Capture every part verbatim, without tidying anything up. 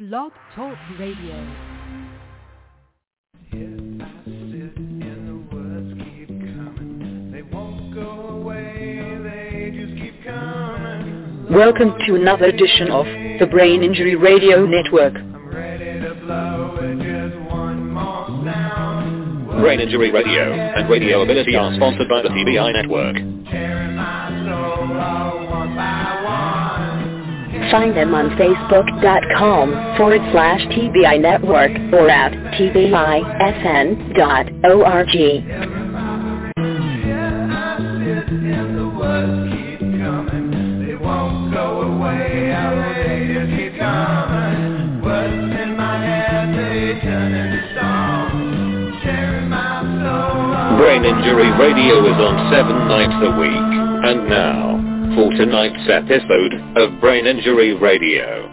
Blog Talk Radio. Welcome to another edition of the Brain Injury Radio Network. Brain Injury Radio and Radio Ability are sponsored by the T B I Network. Find them on Facebook.com forward slash TBI Network or at T B I S N dot org. Brain Injury Radio is on seven nights a week. And now, for tonight's episode of Brain Injury Radio.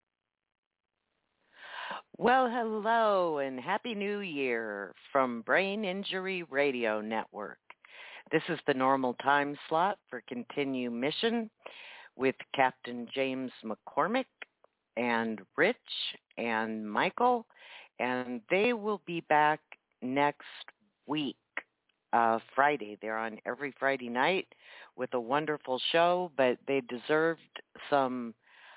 Well, hello and Happy New Year from Brain Injury Radio Network. This is the normal time slot for Continue Mission with Captain James McCormick and Rich and Michael, and they will be back next week. Uh, Friday. They're on every Friday night with a wonderful show, but they deserved some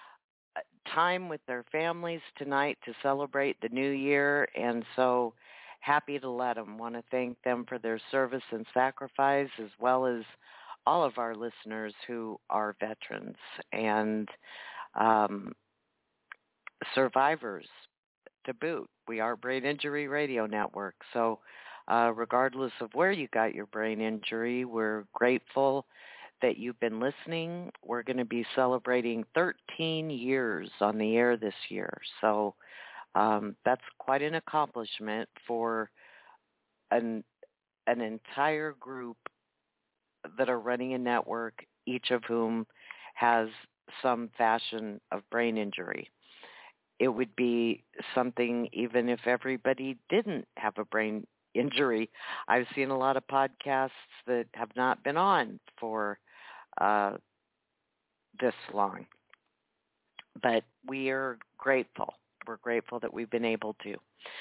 time with their families tonight to celebrate the new year, and so happy to let them. Want to thank them for their service and sacrifice, as well as all of our listeners who are veterans and um, survivors to boot. We are Brain Injury Radio Network, so Uh, regardless of where you got your brain injury, we're grateful that you've been listening. We're going to be celebrating thirteen years on the air this year. So um, that's quite an accomplishment for an, an entire group that are running a network, each of whom has some fashion of brain injury. It would be something even if everybody didn't have a brain injury. I've seen a lot of podcasts that have not been on for uh, this long. But we are grateful. We're grateful that we've been able to.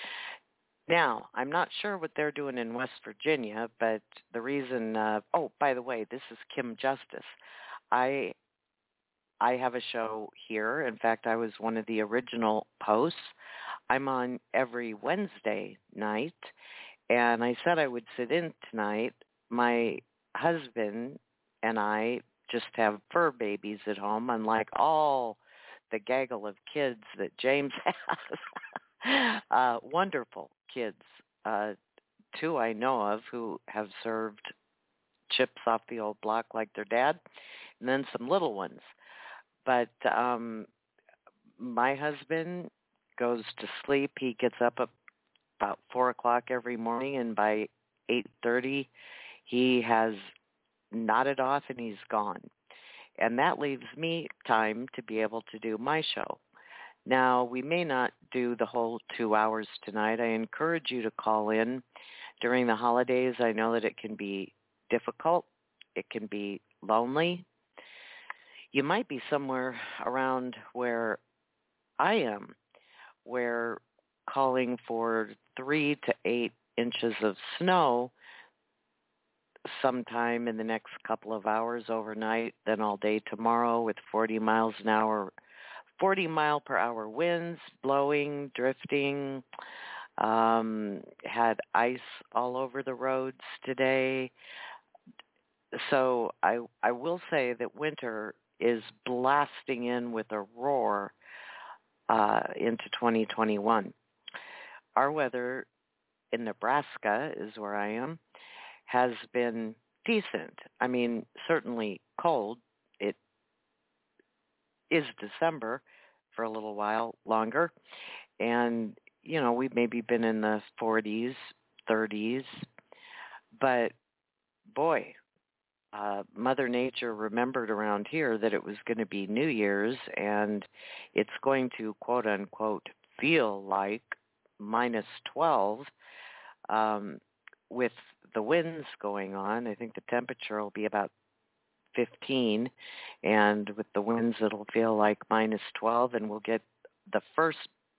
Now, I'm not sure what they're doing in West Virginia, but the reason, uh, oh, by the way, this is Kim Justice. I I have a show here. In fact, I was one of the original hosts. I'm on every Wednesday night. And I said I would sit in tonight. My husband and I just have fur babies at home, unlike all the gaggle of kids that James has. uh, wonderful kids, uh, two I know of who have served chips off the old block like their dad, and then some little ones. But um, my husband goes to sleep. He gets up at about four o'clock every morning, and by eight thirty, he has nodded off and he's gone. And that leaves me time to be able to do my show. Now, we may not do the whole two hours tonight. I encourage you to call in during the holidays. I know that it can be difficult. It can be lonely. You might be somewhere around where I am, where calling for three to eight inches of snow sometime in the next couple of hours overnight, then all day tomorrow with forty miles an hour, forty mile per hour winds blowing, drifting. Um, had ice all over the roads today. So I I will say that winter is blasting in with a roar uh, into twenty twenty-one. Our weather in Nebraska, is where I am, has been decent. I mean, certainly cold. It is December for a little while longer. And, you know, we've maybe been in the forties, thirties. But, boy, uh, Mother Nature remembered around here that it was going to be New Year's, and it's going to, quote, unquote, feel like minus twelve um, with the winds going on. I think the temperature will be about fifteen, and with the winds it'll feel like minus twelve, and we'll get the first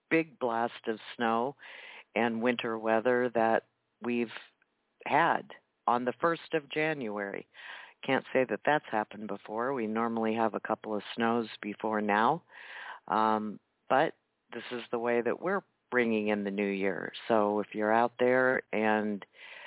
big blast of snow and winter weather that we've had on the first of January. Can't say that that's happened before. We normally have a couple of snows before now, um, but this is the way that we're bringing in the new year. So if you're out there and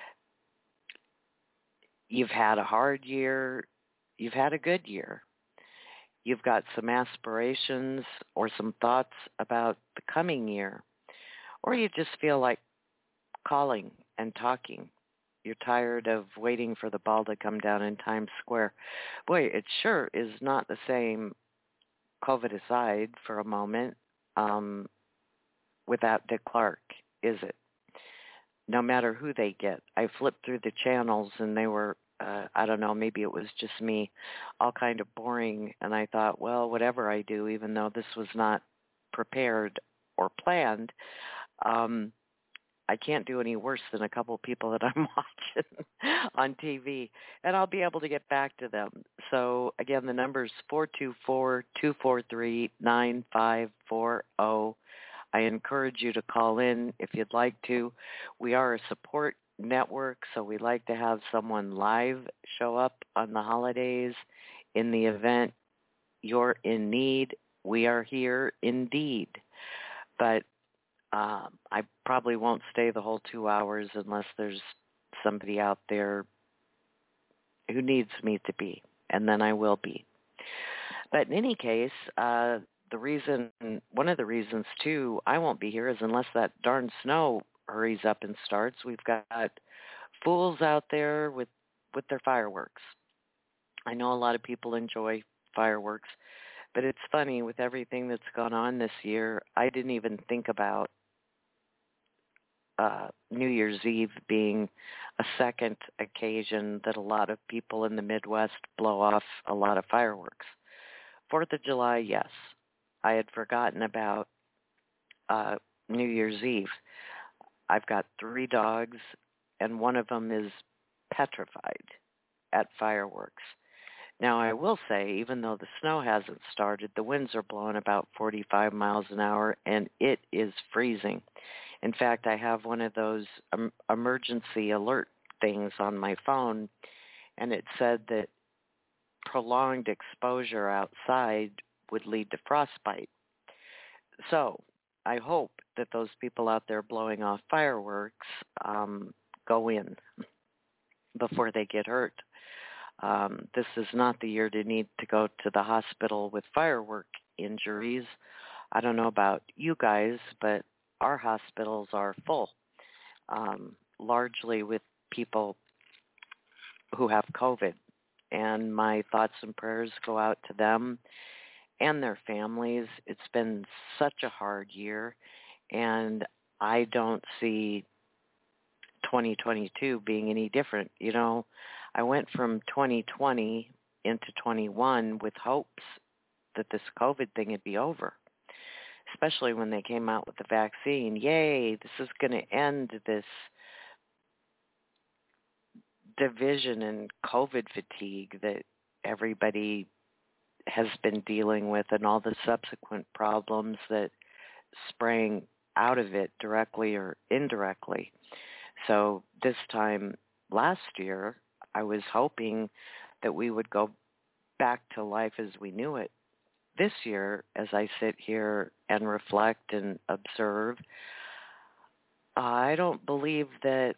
you've had a hard year, you've had a good year, you've got some aspirations or some thoughts about the coming year, or you just feel like calling and talking. You're tired of waiting for the ball to come down in Times Square. Boy, it sure is not the same, COVID aside for a moment, um, without Dick Clark, is it? No matter who they get. I flipped through the channels and they were, uh, I don't know, maybe it was just me, all kind of boring. And I thought, well, whatever I do, even though this was not prepared or planned, um, I can't do any worse than a couple of people that I'm watching on T V, and I'll be able to get back to them. So, again, the number is four two four, two four three, nine five four zero. I encourage you to call in if you'd like to. We are a support network, so we like to have someone live show up on the holidays. In the event you're in need, we are here indeed. But Uh, I probably won't stay the whole two hours unless there's somebody out there who needs me to be, and then I will be. But in any case, uh, the reason, one of the reasons, too, I won't be here is unless that darn snow hurries up and starts. We've got fools out there with, with their fireworks. I know a lot of people enjoy fireworks, but it's funny, with everything that's gone on this year, I didn't even think about Uh, New Year's Eve being a second occasion that a lot of people in the Midwest blow off a lot of fireworks. Fourth of July, yes. I had forgotten about uh, New Year's Eve. I've got three dogs, and one of them is petrified at fireworks. Now, I will say, even though the snow hasn't started, the winds are blowing about forty-five miles an hour, and it is freezing. In fact, I have one of those um, emergency alert things on my phone, and it said that prolonged exposure outside would lead to frostbite. So I hope that those people out there blowing off fireworks um, go in before they get hurt. Um, this is not the year to need to go to the hospital with firework injuries. I don't know about you guys, but our hospitals are full, um, largely with people who have COVID. And my thoughts and prayers go out to them and their families. It's been such a hard year, and I don't see twenty twenty-two being any different. You know, I went from twenty twenty into twenty-one with hopes that this COVID thing would be over, especially when they came out with the vaccine. Yay, this is going to end this division and COVID fatigue that everybody has been dealing with, and all the subsequent problems that sprang out of it directly or indirectly. So this time last year, I was hoping that we would go back to life as we knew it. This year, as I sit here and reflect and observe, I don't believe that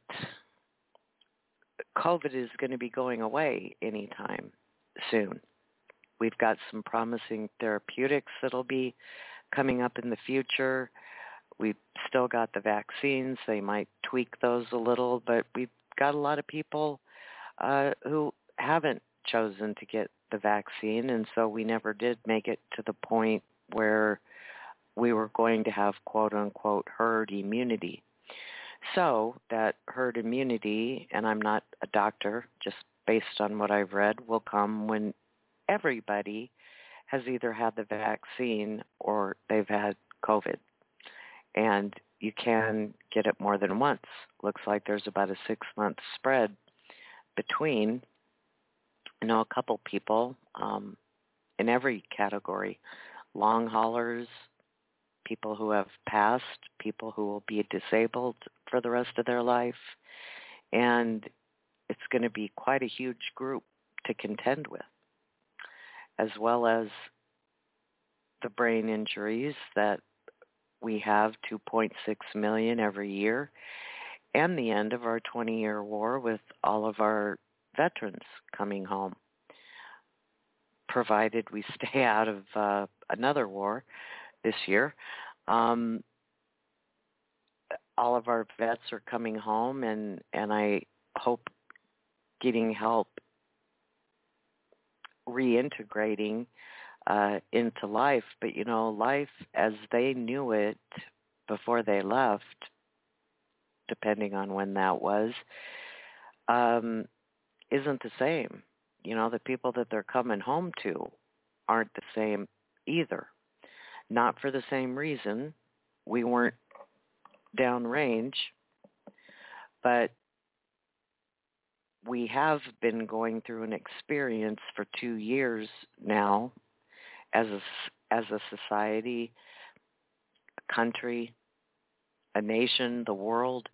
COVID is going to be going away anytime soon. We've got some promising therapeutics that'll be coming up in the future. We've still got the vaccines. They might tweak those a little, but we've got a lot of people uh, who haven't chosen to get the vaccine, and so we never did make it to the point where we were going to have quote-unquote herd immunity. So that herd immunity, and I'm not a doctor, just based on what I've read, will come when everybody has either had the vaccine or they've had COVID. And you can get it more than once. Looks like there's about a six-month spread between, you know, a couple people um, in every category, long haulers, people who have passed, people who will be disabled for the rest of their life. And it's going to be quite a huge group to contend with, as well as the brain injuries that we have, two point six million every year, and the end of our twenty-year war with all of our veterans coming home, provided we stay out of uh, another war this year. Um, all of our vets are coming home, and, and I hope getting help reintegrating uh, into life. But, you know, life as they knew it before they left, depending on when that was, um, isn't the same. You know, the people that they're coming home to aren't the same either. Not for the same reason. We weren't downrange, but we have been going through an experience for two years now as a, as a society, a country, a nation, the world,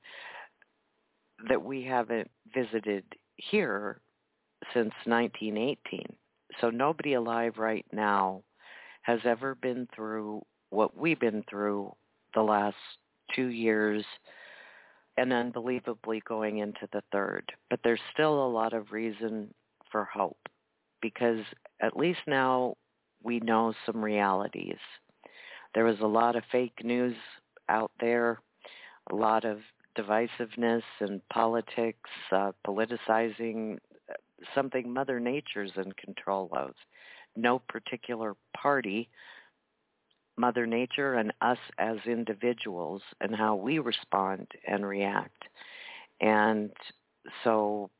that we haven't visited here since nineteen eighteen. So nobody alive right now has ever been through what we've been through the last two years and unbelievably going into the third. But there's still a lot of reason for hope, because at least now we know some realities. There was a lot of fake news out there, a lot of divisiveness and politics, uh, politicizing something Mother Nature's in control of. No particular party, Mother Nature and us as individuals, and how we respond and react. And so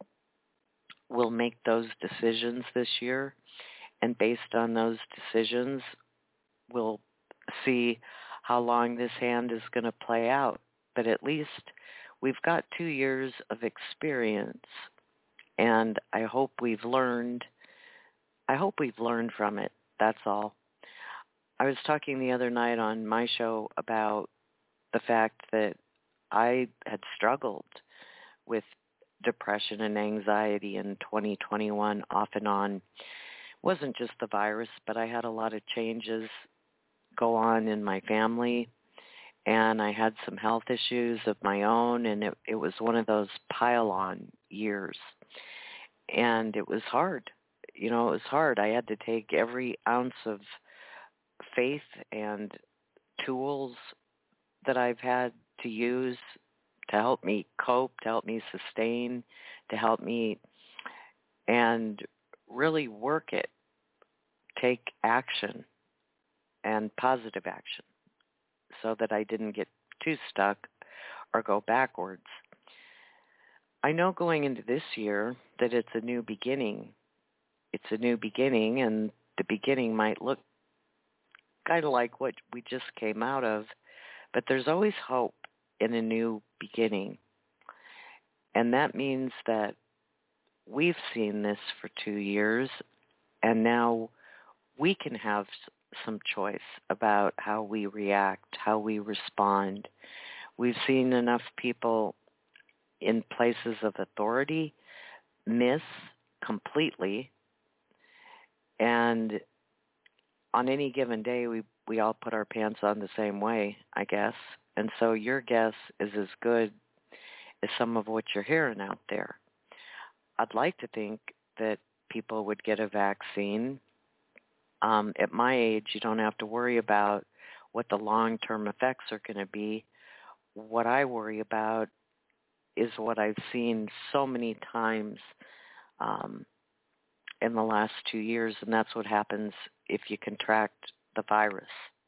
we'll make those decisions this year, and based on those decisions, we'll see how long this hand is going to play out. But at least we've got two years of experience, and I hope we've learned, I hope we've learned from it. That's all. I was talking the other night on my show about the fact that I had struggled with depression and anxiety in twenty twenty-one off and on. It wasn't just the virus, but I had a lot of changes go on in my family, and I had some health issues of my own, and it, it was one of those pile-on years. And it was hard. You know, it was hard. I had to take every ounce of faith and tools that I've had to use to help me cope, to help me sustain, to help me and really work it, take action and positive action so that I didn't get too stuck or go backwards. I know going into this year that it's a new beginning. It's a new beginning, and the beginning might look kind of like what we just came out of, but there's always hope in a new beginning. And that means that we've seen this for two years, and now we can have some choice about how we react, how we respond. We've seen enough people in places of authority miss completely, and on any given day, we, we all put our pants on the same way, I guess. And so your guess is as good as some of what you're hearing out there. I'd like to think that people would get a vaccine. Um, at my age, you don't have to worry about what the long-term effects are going to be. What I worry about is what I've seen so many times um, in the last two years, and that's what happens if you contract the virus.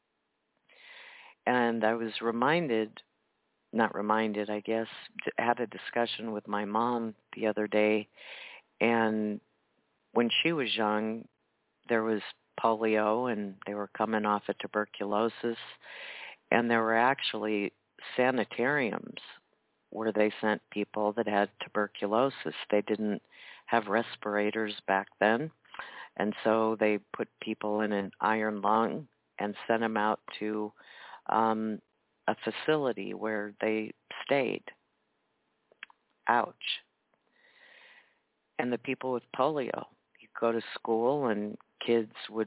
And I was reminded, not reminded, I guess, had a discussion with my mom the other day, and when she was young, there was polio, and they were coming off of tuberculosis, and there were actually sanitariums where they sent people that had tuberculosis. They didn't have respirators back then, and so they put people in an iron lung and sent them out to um, a facility where they stayed. Ouch. And the people with polio, you go to school and kids would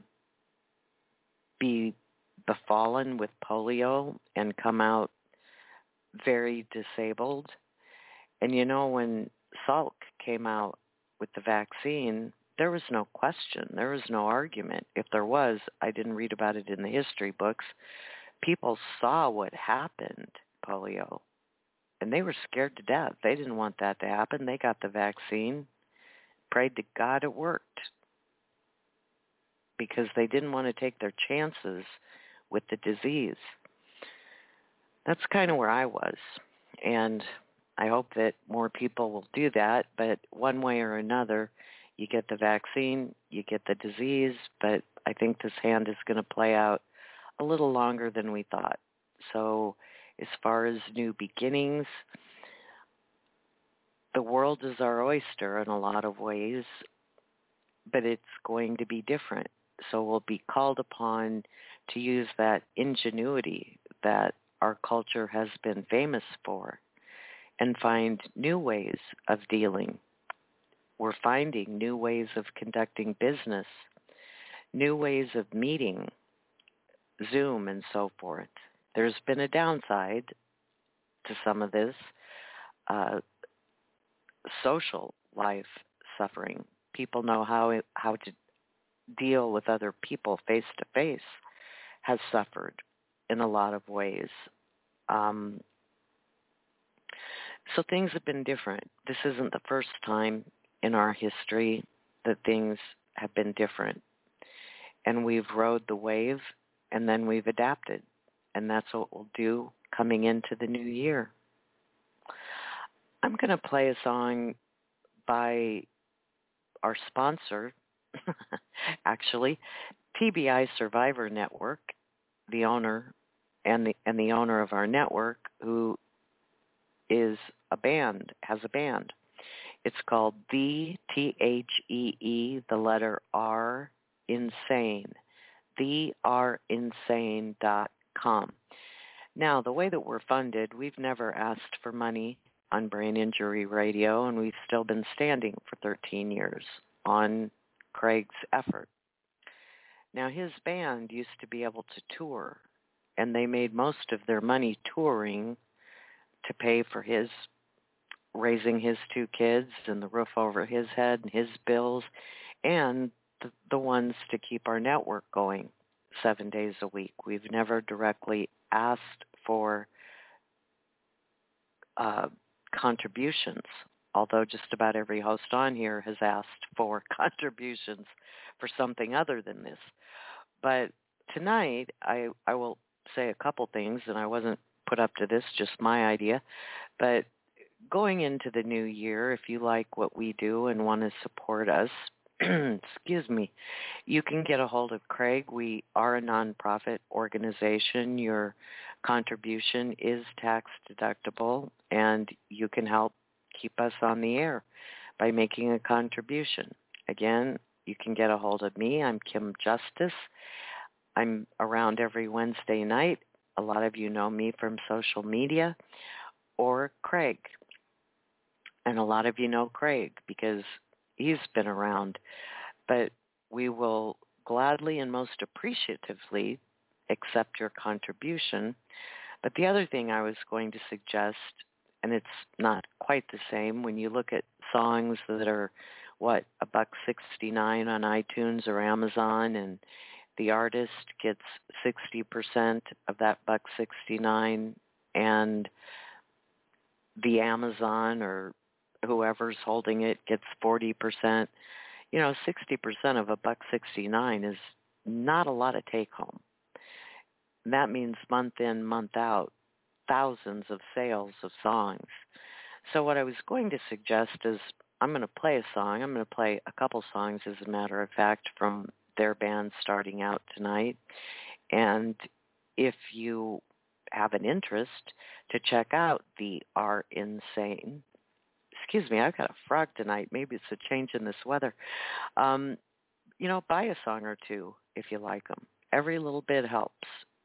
be befallen with polio and come out very disabled. And you know, when Salk came out with the vaccine, there was no question. There was no argument. If there was, I didn't read about it in the history books. People saw what happened, polio, and they were scared to death. They didn't want that to happen. They got the vaccine, prayed to God it worked, because they didn't want to take their chances with the disease. That's kind of where I was, and I hope that more people will do that, but one way or another, you get the vaccine, you get the disease, but I think this hand is going to play out a little longer than we thought. So as far as new beginnings, the world is our oyster in a lot of ways, but it's going to be different. So we'll be called upon to use that ingenuity that our culture has been famous for and find new ways of dealing. We're finding new ways of conducting business, new ways of meeting, Zoom and so forth. There's been a downside to some of this, uh, social life suffering. People know how how to deal with other people face to face has suffered in a lot of ways. Um, so things have been different. This isn't the first time in our history that things have been different. And we've rode the wave, and then we've adapted. And that's what we'll do coming into the new year. I'm going to play a song by our sponsor, actually, T B I Survivor Network, the owner and the and the owner of our network, who is a band, has a band. It's called The T H E E, the letter R, Insane, the r insane dot com. Now, the way that we're funded, we've never asked for money on Brain Injury Radio, and we've still been standing for thirteen years on Craig's effort. Now, his band used to be able to tour, and they made most of their money touring to pay for his raising his two kids and the roof over his head and his bills, and the, the ones to keep our network going seven days a week. We've never directly asked for uh, contributions, although just about every host on here has asked for contributions for something other than this. But tonight, I, I will say a couple things, and I wasn't put up to this, just my idea. But going into the new year, if you like what we do and want to support us, excuse me, you can get a hold of Craig. We are a nonprofit organization. Your contribution is tax deductible, and you can help keep us on the air by making a contribution. Again, you can get a hold of me. I'm Kim Justice. I'm around every Wednesday night. A lot of you know me from social media, or Craig. And a lot of you know Craig because he's been around. But we will gladly and most appreciatively accept your contribution. But the other thing I was going to suggest, and it's not quite the same, when you look at songs that are, what, a buck sixty-nine on iTunes or Amazon, and the artist gets sixty percent of that buck sixty-nine, and the Amazon or whoever's holding it gets forty percent. You know, sixty percent of a buck sixty-nine is not a lot of take home. And that means month in, month out, thousands of sales of songs. So what I was going to suggest is I'm going to play a song. I'm going to play a couple songs, as a matter of fact, from their band starting out tonight. And if you have an interest to check out the R Insane, excuse me, I've got a frog tonight. Maybe it's a change in this weather. Um, you know, buy a song or two if you like them. Every little bit helps.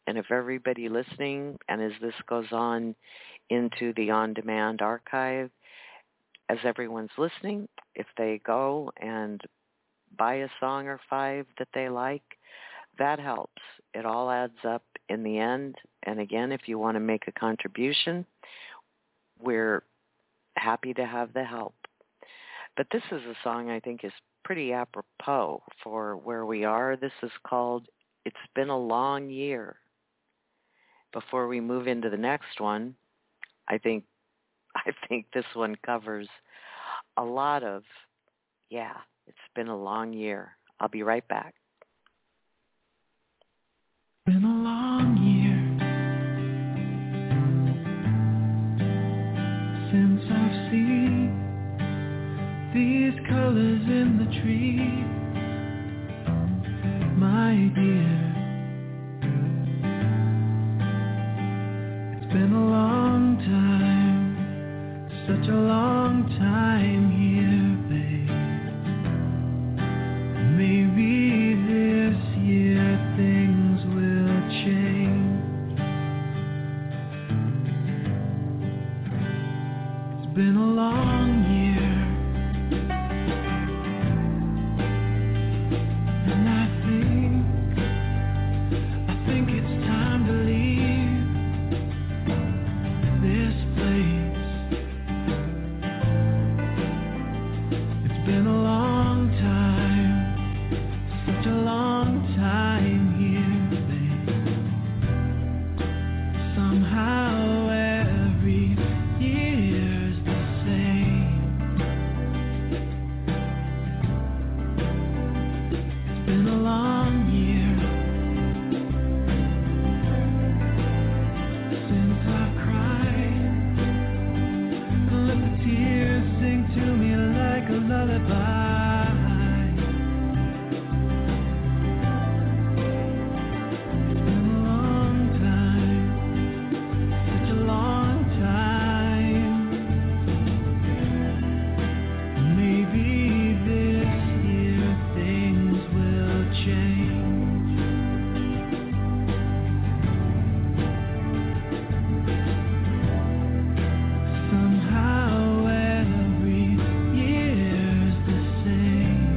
And if everybody listening, and as this goes on into the on-demand archive, as everyone's listening, if they go and buy a song or five that they like, that helps. It all adds up in the end. And again, if you want to make a contribution, we're happy to have the help. But this is a song I think is pretty apropos for where we are. This is called It's Been a Long Year. Before we move into the next one, I think I think this one covers a lot of, yeah, it's been a long year. I'll be right back. Been a long year since I've seen these colors in the tree, my dear. It's been a long time, such a long time here, babe. Maybe this year things will change. It's been a long year, and I think, I think it's time to leave this place. It's been a long time, such a long time here, babe. Somehow every year's the same. It's been a long year since I've cried. Let the tears sing to me like a lullaby. It's been a long time, such a long time. Maybe this year things will change. Somehow every year's the same.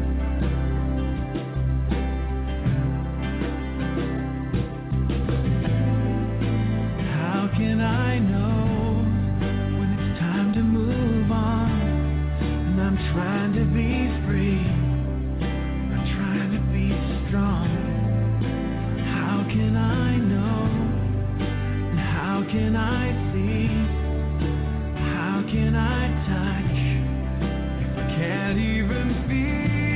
How can I know when it's time to move on? And I'm trying to be free, I'm trying to be strong. How can I know? And how can I see? How can I touch if I can't even feel?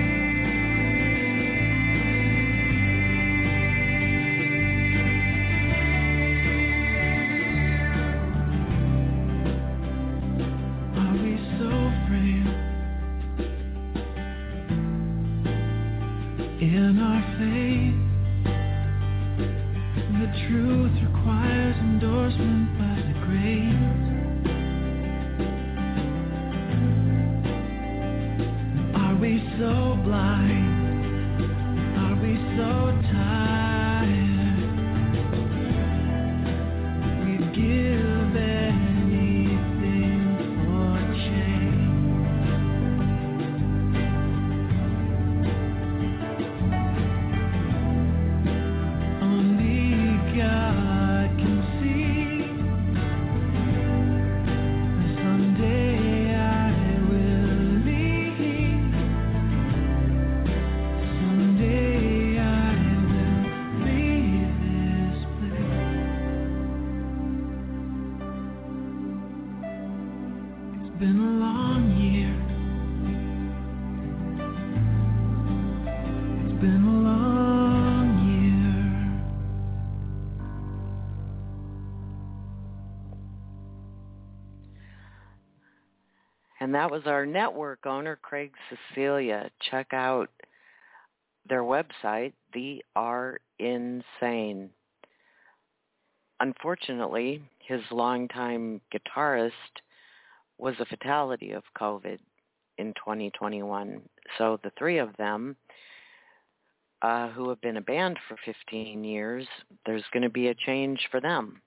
Are we so frail in our faith? The truth requires endorsement by the great. Are we so blind? Are we so tired? We'd give anything for change. Only God can see. Someday I will leave. Someday I will leave this place. It's been a long year. It's been a long year. And that was our network owner, Craig Cecilia. Check out their website, They Are Insane. Unfortunately, his longtime guitarist was a fatality of COVID in twenty twenty-one. So the three of them uh, who have been a band for fifteen years, there's going to be a change for them.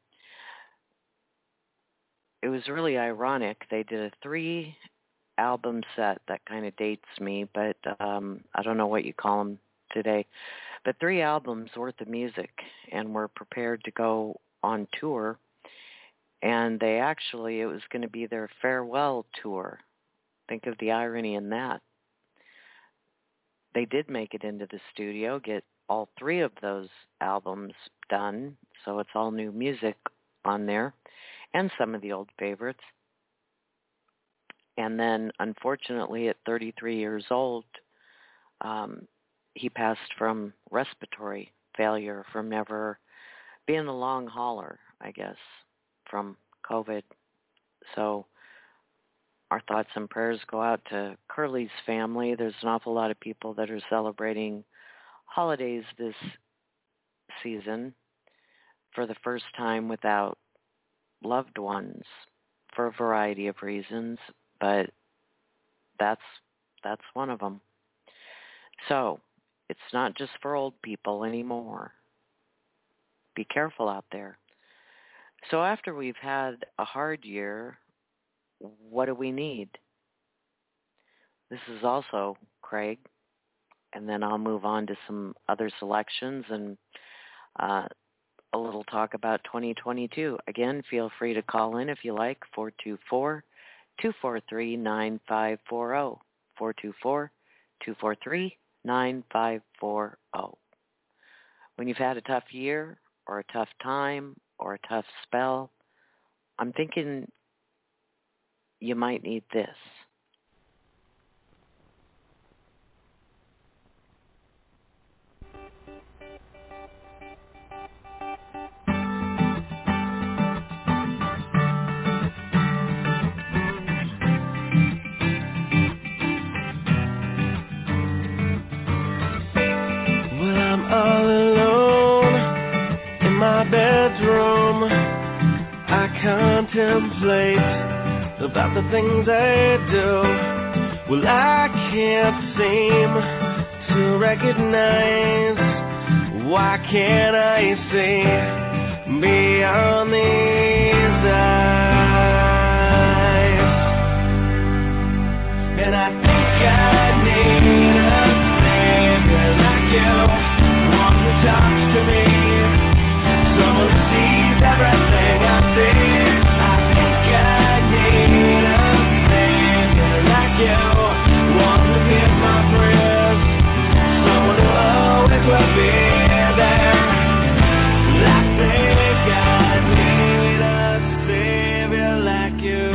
It was really ironic. They did a three album set that kind of dates me, but um, I don't know what you call them today. But three albums worth of music, and were prepared to go on tour. And they actually, it was going to be their farewell tour. Think of the irony in that. They did make it into the studio, get all three of those albums done, so it's all new music on there, and some of the old favorites. And then, unfortunately, at thirty-three years old, um, he passed from respiratory failure, from never being the long hauler, I guess, from COVID. So our thoughts and prayers go out to Curly's family. There's an awful lot of people that are celebrating holidays this season for the first time without loved ones for a variety of reasons, but that's that's one of them. So it's not just for old people anymore. Be careful out there. So after we've had a hard year, what do we need? This is also Craig, and then I'll move on to some other selections and uh, a little talk about twenty twenty-two. Again, feel free to call in if you like, four two four, two four three, nine five four zero, four two four, two four three, nine five four zero. When you've had a tough year or a tough time or a tough spell, I'm thinking you might need this. Well, I'm all alone in my bedroom. I contemplate about the things I do. Well, I can't seem to recognize. Why can't I see beyond these eyes? And I think I need a savior like you, one who talks to me, someone who sees everything I see. I think I need a savior like you, one who hears my prayers, someone who always will be there. I think I need a savior like you.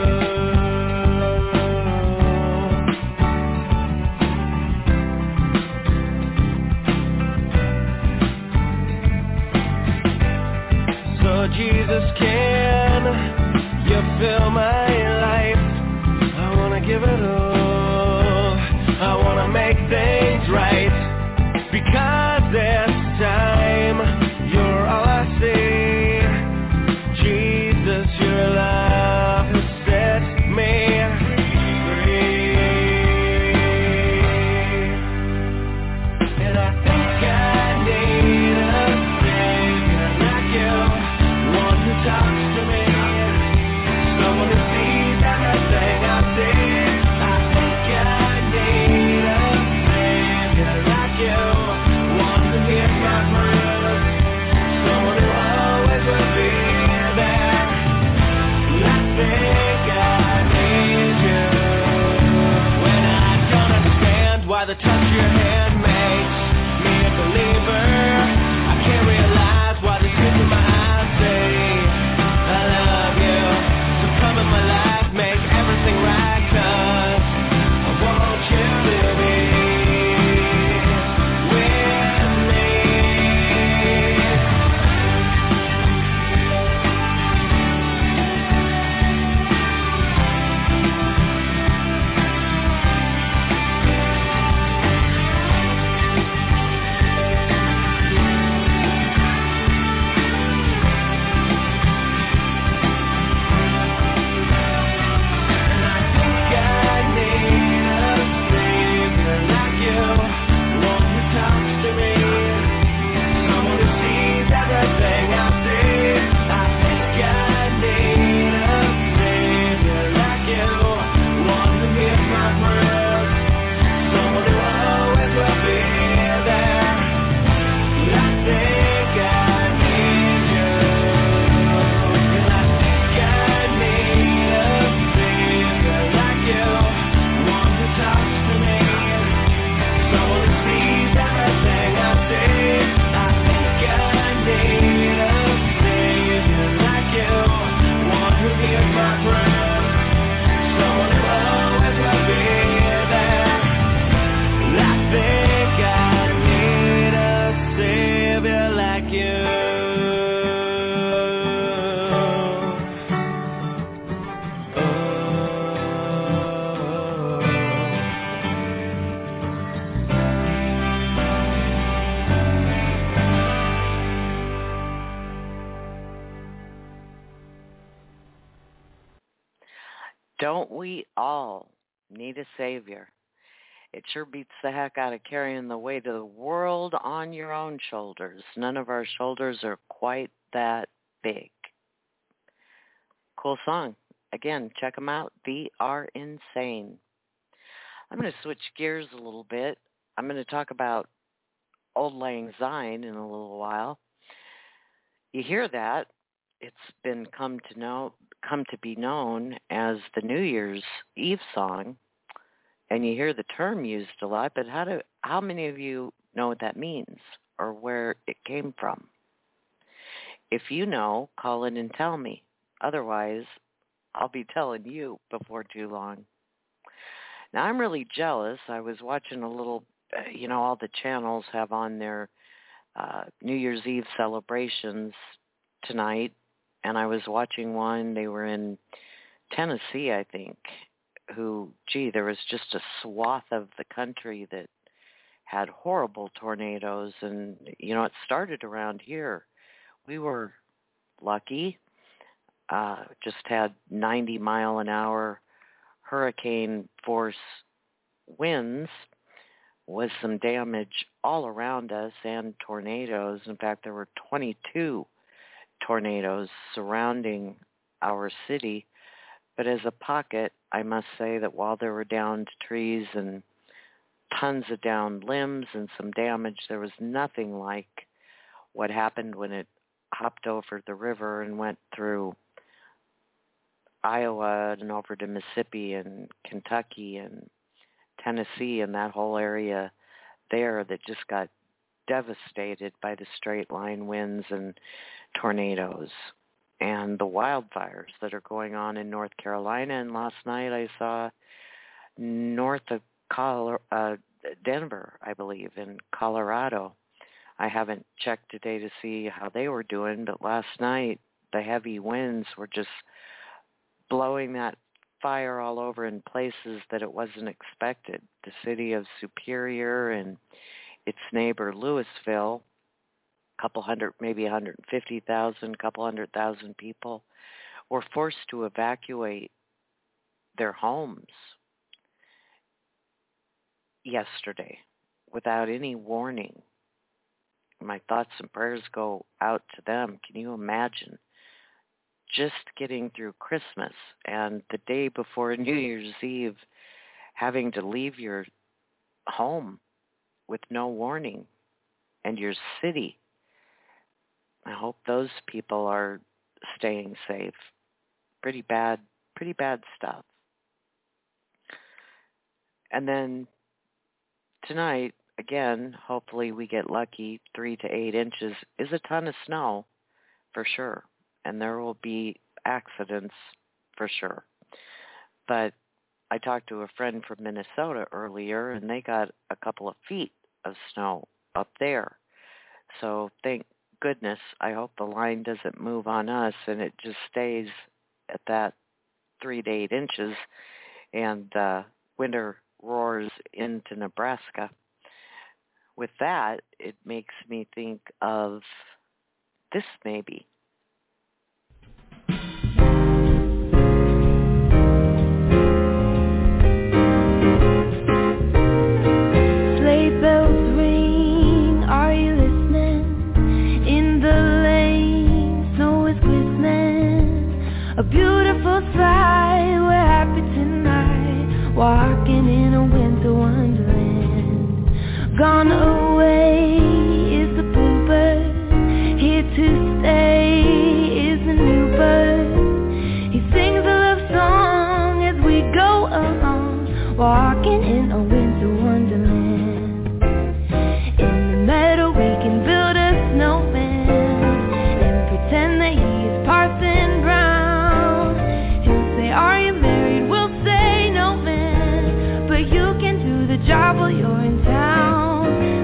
So Jesus, can you fill my life? I wanna give it all. I wanna make things right, because this time you're all I see. Jesus, your love has set me free. And I think I need a savior like you, one who talks to me, someone who sees everything I see. I Don't we all need a savior? It sure beats the heck out of carrying the weight of the world on your own shoulders. None of our shoulders are quite that big. Cool song. Again, check them out. They are insane. I'm going to switch gears a little bit. I'm going to talk about Auld Lang Syne in a little while. You hear that? It's been come to know, come to be known as the New Year's Eve song, and you hear the term used a lot. But how do how many of you know what that means or where it came from? If you know, call in and tell me. Otherwise, I'll be telling you before too long. Now, I'm really jealous. I was watching a little, you know, all the channels have on their uh, New Year's Eve celebrations tonight, and I was watching one. They were in Tennessee, I think, who, gee, there was just a swath of the country that had horrible tornadoes, and, you know, it started around here. We were lucky. Uh, just had ninety mile an hour hurricane force winds with some damage all around us and tornadoes. In fact, there were twenty-two tornadoes surrounding our city. But as a pocket, I must say that while there were downed trees and tons of downed limbs and some damage, there was nothing like what happened when it hopped over the river and went through Iowa and over to Mississippi and Kentucky and Tennessee and that whole area there that just got devastated by the straight line winds and tornadoes and the wildfires that are going on in North Carolina. And last night I saw north of Col- uh, Denver, I believe, in Colorado. I haven't checked today to see how they were doing, but last night the heavy winds were just blowing that fire all over in places that it wasn't expected. The city of Superior and its neighbor Louisville, a couple hundred, maybe one hundred fifty thousand, couple hundred thousand people were forced to evacuate their homes yesterday without any warning. My thoughts and prayers go out to them. Can you imagine just getting through Christmas and the day before New Year's Eve having to leave your home with no warning and your city? I hope those people are staying safe. Pretty bad, pretty bad stuff. And then tonight, again, hopefully we get lucky. Three to eight inches is a ton of snow for sure. And there will be accidents for sure. But I talked to a friend from Minnesota earlier, and they got a couple of feet of snow up there. So thank goodness, I hope the line doesn't move on us and it just stays at that three to eight inches and uh, winter roars into Nebraska. With that, it makes me think of this maybe. A beautiful sight, we're happy tonight, walking in a winter wonderland. Gone away is the bluebird, here to stay is the new bird. He sings a love song as we go along, walking in a winter wonderland. In the meadow we can build a snowman and pretend that he is Parson Brown. Are you married? We'll say no, man, but you can do the job while you're in town.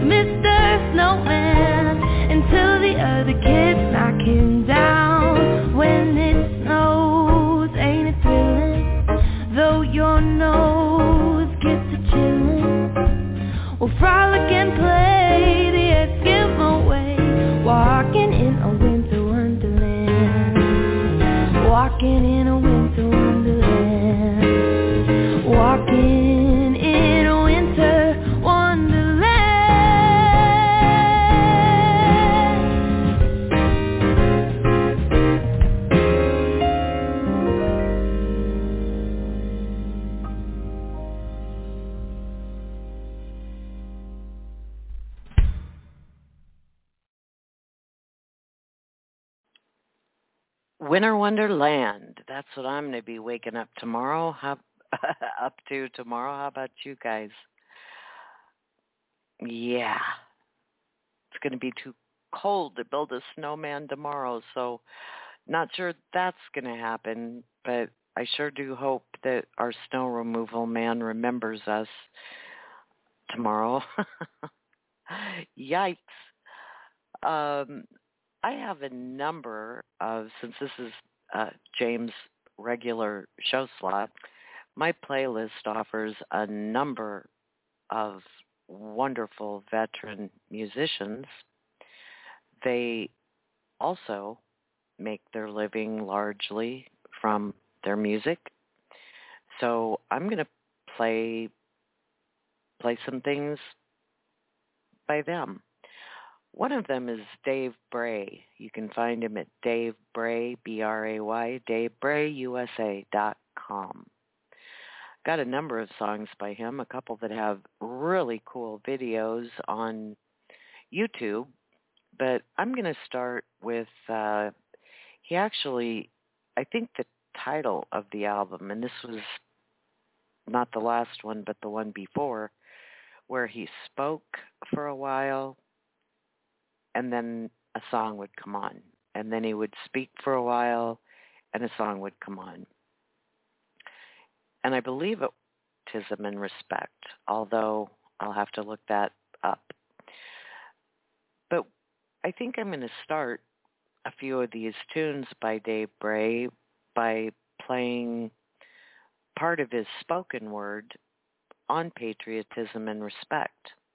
Mister Snowman, until the other kids knock him down. When it snows, ain't it thrilling, though your nose gets a chillin'. We'll frolic and play the Eskimo way, walking in a winter wonderland, walking in a winter wonderland, walking in a winter wonderland. Winter Wonderland. That's what I'm going to be waking up tomorrow. How, up to tomorrow. How about you guys? Yeah. It's going to be too cold to build a snowman tomorrow, so not sure that's going to happen, but I sure do hope that our snow removal man remembers us tomorrow. Yikes. Um, I have a number of, since this is uh, James' regular show slot, my playlist offers a number of wonderful veteran musicians. They also make their living largely from their music. So I'm going to play play some things by them. One of them is Dave Bray. You can find him at Dave Bray, B R A Y, Dave Bray U S A dot com. Got a number of songs by him, a couple that have really cool videos on YouTube, but I'm going to start with, uh, he actually, I think the title of the album, and this was not the last one, but the one before, where he spoke for a while, and then a song would come on. And then he would speak for a while, and a song would come on. And I believe it was Autism and Respect, although I'll have to look that up. But I think I'm going to start a few of these tunes by Dave Bray by playing part of his spoken word on patriotism and respect.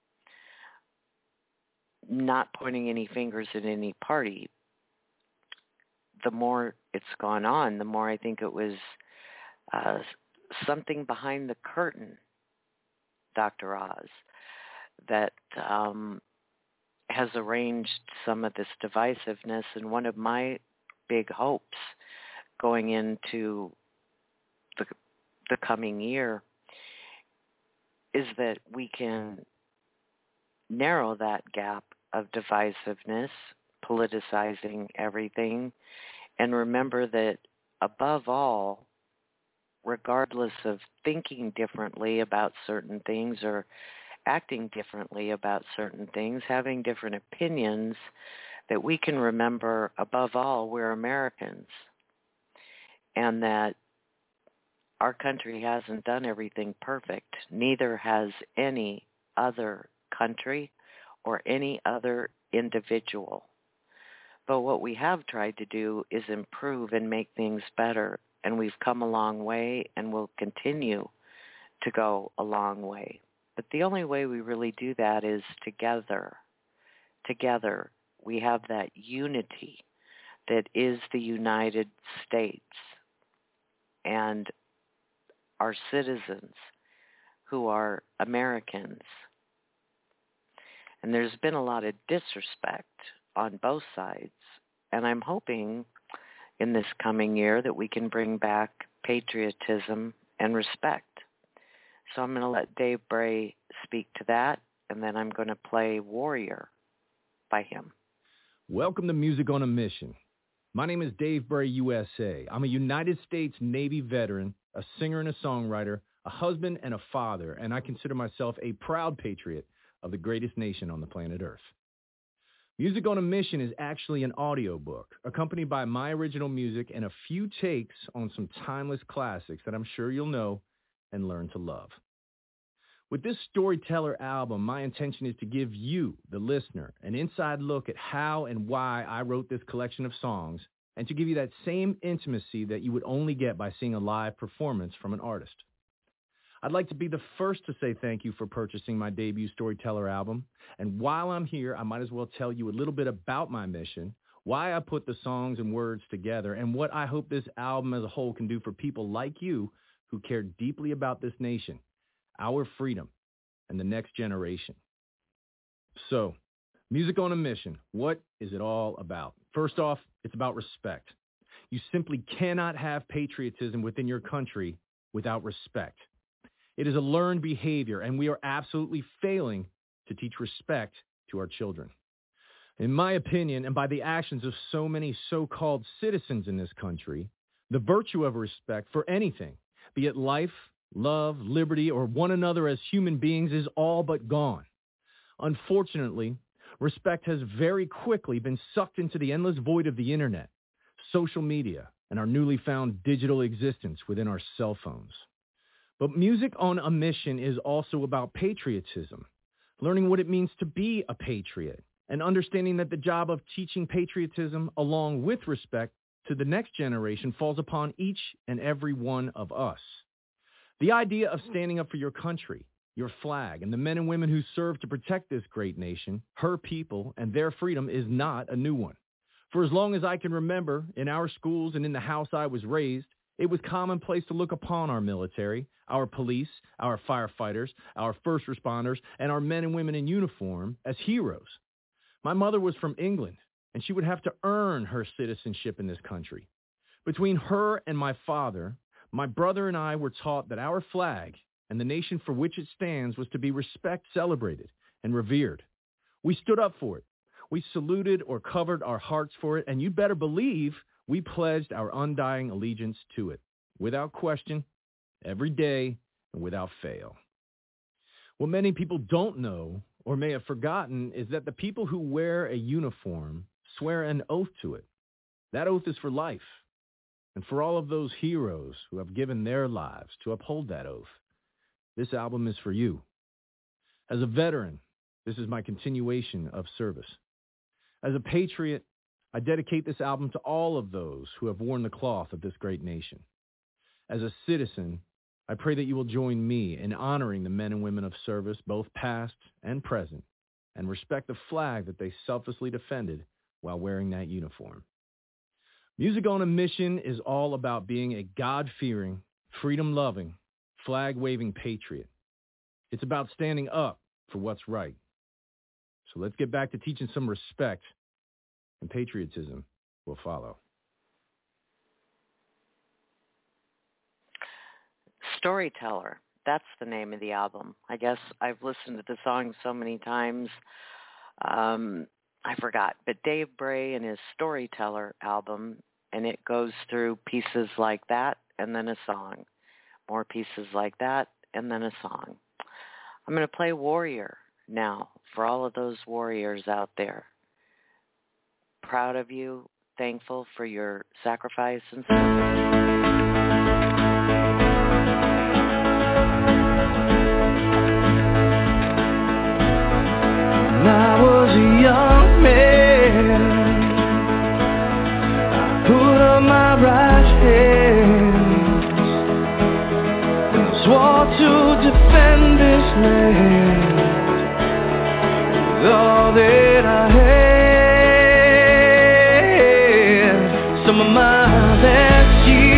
Not pointing any fingers at any party. The more it's gone on, the more I think it was uh, something behind the curtain, Doctor Oz, that um, has arranged some of this divisiveness. And one of my big hopes going into the, the coming year is that we can narrow that gap of divisiveness, politicizing everything, and remember that above all, regardless of thinking differently about certain things or acting differently about certain things, having different opinions, that we can remember above all we're Americans, and that our country hasn't done everything perfect. Neither has any other country or any other individual. But what we have tried to do is improve and make things better, and we've come a long way and will continue to go a long way. But the only way we really do that is together. Together, we have that unity that is the United States and our citizens who are Americans. And there's been a lot of disrespect on both sides. And I'm hoping in this coming year that we can bring back patriotism and respect. So I'm going to let Dave Bray speak to that, and then I'm going to play Warrior by him. Welcome to Music on a Mission. My name is Dave Bray, U S A. I'm a United States Navy veteran, a singer and a songwriter, a husband and a father, and I consider myself a proud patriot of the greatest nation on the planet Earth. Music on a Mission is actually an audiobook accompanied by my original music and a few takes on some timeless classics that I'm sure you'll know and learn to love. With this Storyteller album, my intention is to give you, the listener, an inside look at how and why I wrote this collection of songs, and to give you that same intimacy that you would only get by seeing a live performance from an artist. I'd like to be the first to say thank you for purchasing my debut Storyteller album, and while I'm here, I might as well tell you a little bit about my mission, why I put the songs and words together, and what I hope this album as a whole can do for people like you who care deeply about this nation, our freedom, and the next generation. So, Music on a Mission, what is it all about? First off, it's about respect. You simply cannot have patriotism within your country without respect. It is a learned behavior, and we are absolutely failing to teach respect to our children. In my opinion, and by the actions of so many so-called citizens in this country, the virtue of respect for anything, be it life, love, liberty, or one another as human beings, is all but gone. Unfortunately, respect has very quickly been sucked into the endless void of the internet, social media, and our newly found digital existence within our cell phones. But Music on a Mission is also about patriotism, learning what it means to be a patriot, and understanding that the job of teaching patriotism along with respect to the next generation falls upon each and every one of us. The idea of standing up for your country, your flag, and the men and women who serve to protect this great nation, her people, and their freedom is not a new one. For as long as I can remember, in our schools and in the house I was raised, it was commonplace to look upon our military, our police, our firefighters, our first responders, and our men and women in uniform as heroes. My mother was from England, and she would have to earn her citizenship in this country. Between her and my father, my brother and I were taught that our flag and the nation for which it stands was to be respect celebrated and revered. We stood up for it. We saluted or covered our hearts for it, and you'd better believe we pledged our undying allegiance to it, without question, every day, and without fail. What many people don't know or may have forgotten is that the people who wear a uniform swear an oath to it. That oath is for life. And for all of those heroes who have given their lives to uphold that oath, this album is for you. As a veteran, this is my continuation of service. As a patriot, I dedicate this album to all of those who have worn the cloth of this great nation. As a citizen, I pray that you will join me in honoring the men and women of service, both past and present, and respect the flag that they selflessly defended while wearing that uniform. Music on a Mission is all about being a God-fearing, freedom-loving, flag-waving patriot. It's about standing up for what's right. So let's get back to teaching some respect, and patriotism will follow. Storyteller, that's the name of the album. I guess I've listened to the song so many times, um, I forgot. But Dave Bray and his Storyteller album, and it goes through pieces like that and then a song. More pieces like that and then a song. I'm going to play Warrior now for all of those warriors out there. Proud of you, thankful for your sacrifice and service. When I was a young man, I put up my right hand and swore to defend this land with all that I had. Some of my best years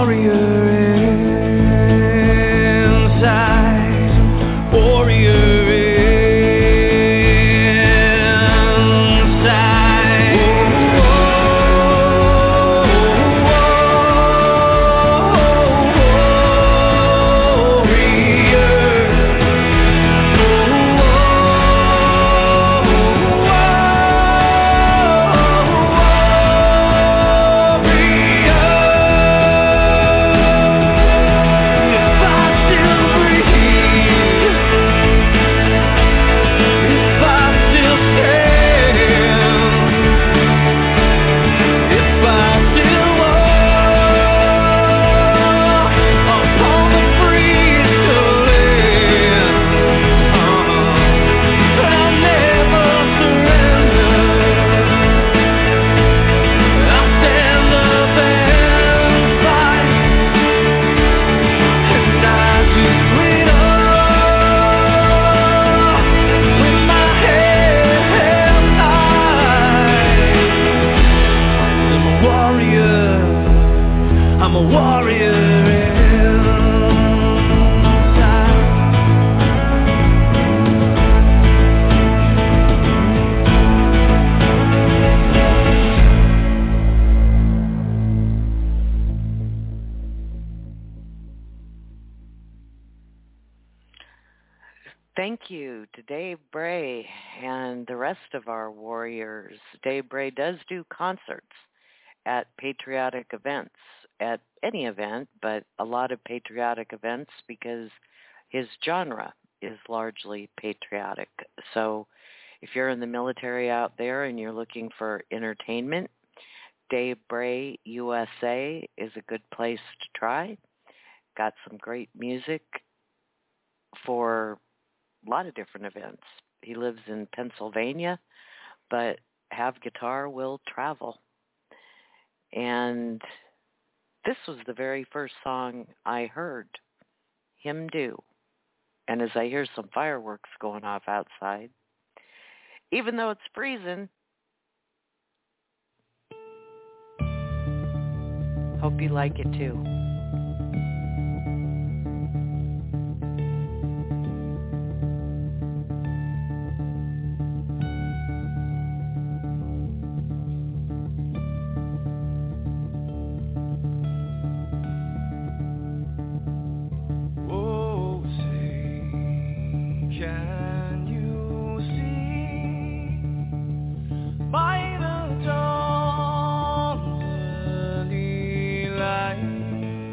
Thank you to Dave Bray and the rest of our warriors. Dave Bray does do concerts at patriotic events, at any event, but a lot of patriotic events because his genre is largely patriotic. So if you're in the military out there and you're looking for entertainment, Dave Bray U S A is a good place to try. Got some great music for a lot of different events. He lives in Pennsylvania, but Have Guitar Will Travel. And this was the very first song I heard him do. And as I hear some fireworks going off outside, even though it's freezing, hope you like it too. By the dawn's early light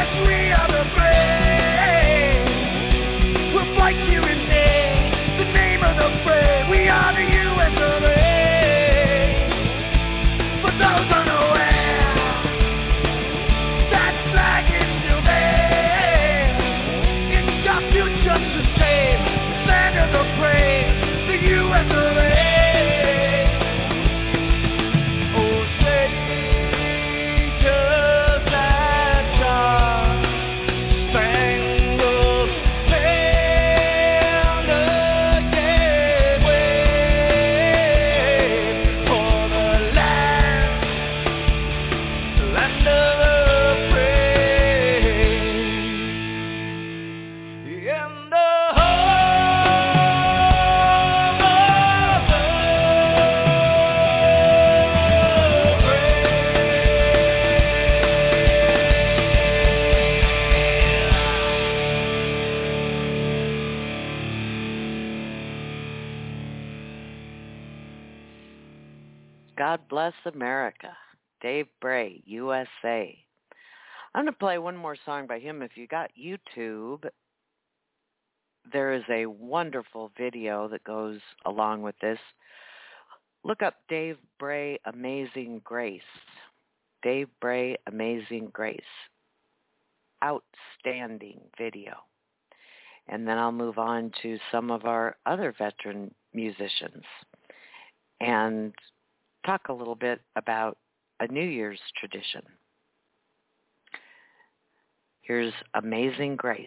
God Bless America, Dave Bray, U S A. I'm going to play one more song by him. If you got YouTube, there is a wonderful video that goes along with this. Look up Dave Bray, Amazing Grace. Dave Bray, Amazing Grace. Outstanding video. And then I'll move on to some of our other veteran musicians and talk a little bit about a New Year's tradition. Here's Amazing Grace.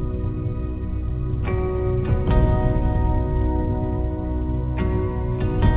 Thank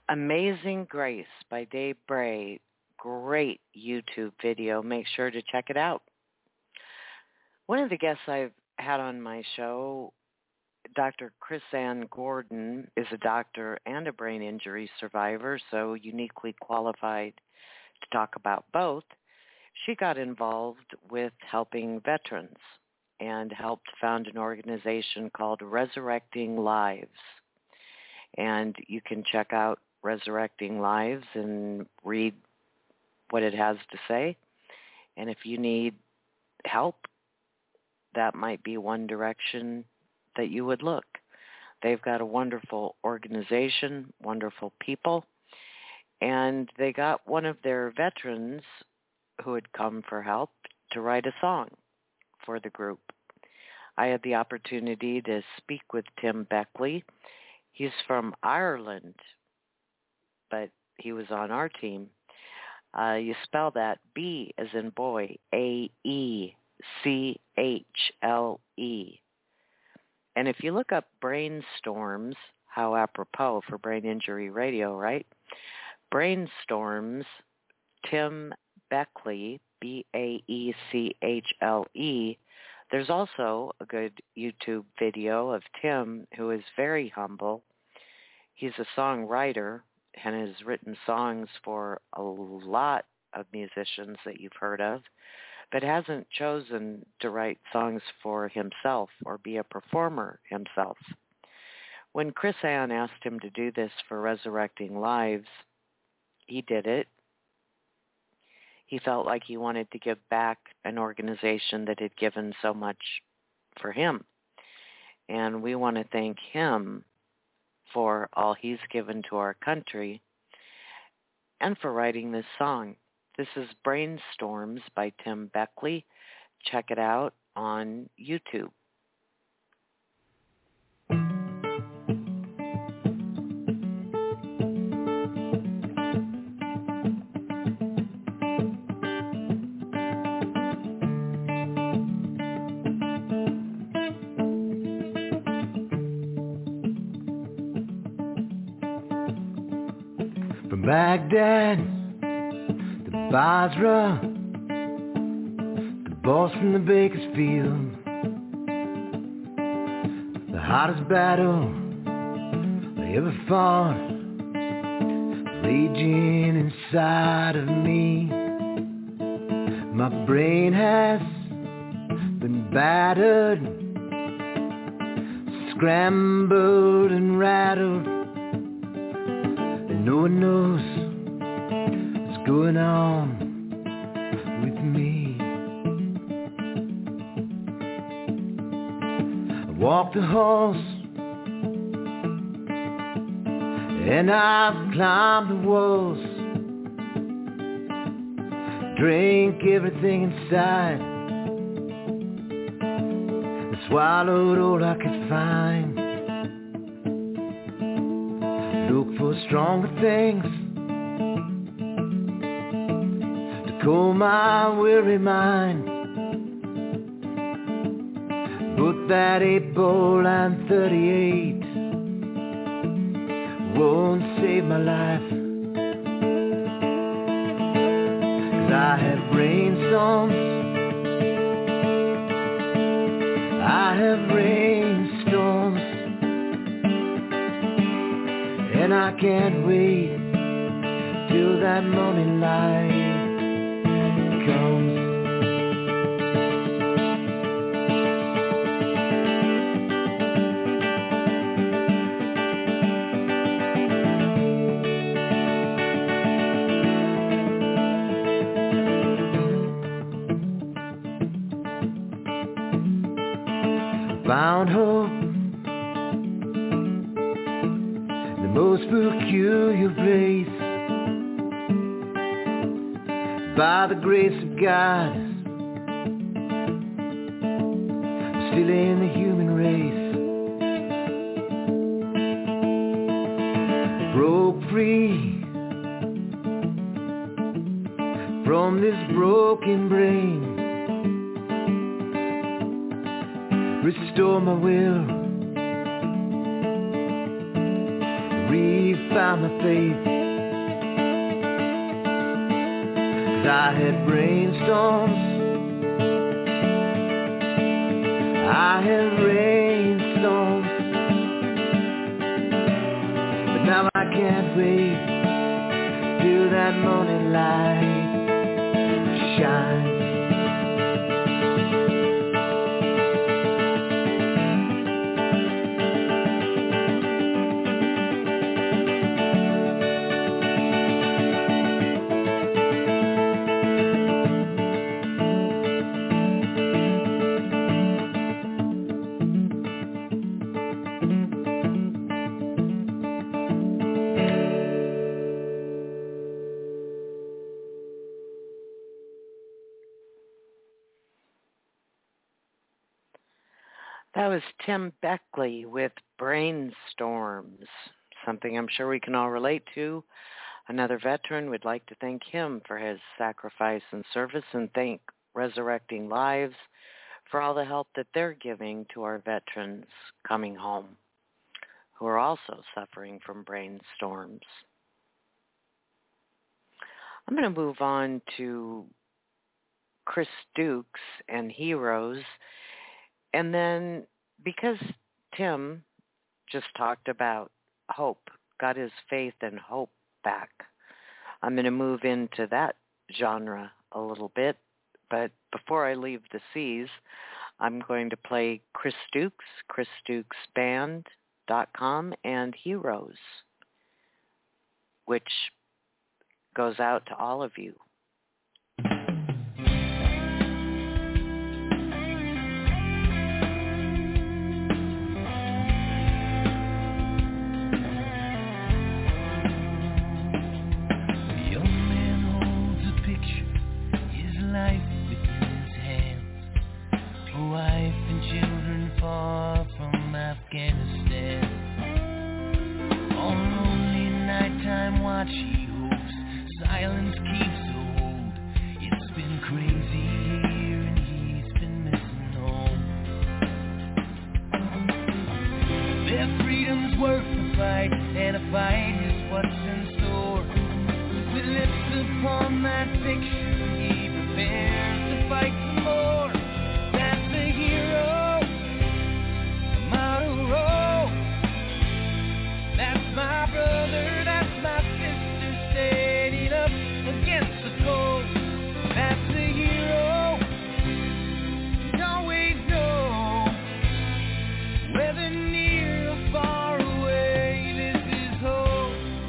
Amazing Grace by Dave Bray. Great YouTube video. Make sure to check it out. One of the guests I've had on my show, Doctor Chris Ann Gordon, is a doctor and a brain injury survivor, so uniquely qualified to talk about both. She got involved with helping veterans and helped found an organization called Resurrecting Lives. And you can check out Resurrecting Lives and read what it has to say. And if you need help, that might be one direction that you would look. They've got a wonderful organization, wonderful people, and they got one of their veterans who had come for help to write a song for the group. I had the opportunity to speak with Tim Beckley. He's from Ireland, but he was on our team. Uh, you spell that B as in boy, A E C H L E. And if you look up Brainstorms, how apropos for Brain Injury Radio, right? Brainstorms, Tim Beckley, B A E C H L E. There's also a good YouTube video of Tim, who is very humble. He's a songwriter and has written songs for a lot of musicians that you've heard of, but hasn't chosen to write songs for himself or be a performer himself. When Chris Ann asked him to do this for Resurrecting Lives, he did it. He felt like he wanted to give back an organization that had given so much for him. And we want to thank him for all he's given to our country and for writing this song. This is Brainstorms by Tim Beckley. Check it out on YouTube. From Baghdad to Basra, the boss from the Bakersfield, the hottest battle I ever fought, raging inside of me. My brain has been battered, scrambled and rattled, and no one knows what's going on with me. I walk the halls and I've climbed the walls, drink everything inside, and swallowed all I could find. Look for stronger things to calm my weary mind, but that eight ball and thirty-eight won't save my life. 'Cause I have brainstorms, I have brainstorms, and I can't wait till that morning light comes. Found hope, the most peculiar place, by the grace of God, I'm still in the human race. Broke free from this broken brain, restore my will, reframe found my faith. 'Cause I had brainstorms, I had rainstorms, but now I can't wait till that morning light shines. That was Tim Beckley with Brainstorms, something I'm sure we can all relate to. Another veteran, would like to thank him for his sacrifice and service, and thank Resurrecting Lives for all the help that they're giving to our veterans coming home who are also suffering from brainstorms. I'm going to move on to Chris Dukes and Heroes. And then, because Tim just talked about hope, got his faith and hope back, I'm going to move into that genre a little bit. But before I leave the seas, I'm going to play Chris Dukes, chris dukes band dot com, and Heroes, which goes out to all of you. Far from Afghanistan, on a lonely nighttime watch, he hopes silence keeps hold. It's been crazy here and he's been missing home. Their freedom's worth the fight, and a fight is what's in store. With lips upon that picture, he prepares to fight some more. That's a hero. That's my brother, that's my sister, standing up against the cold. That's a hero. You always know, whether near or far away, this is hope.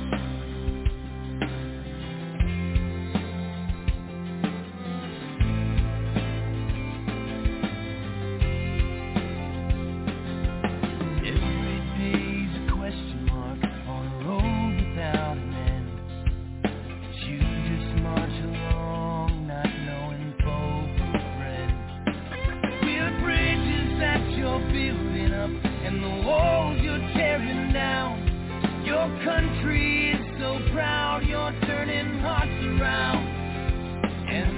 And the walls you're tearing down, your country is so proud, you're turning hearts around. And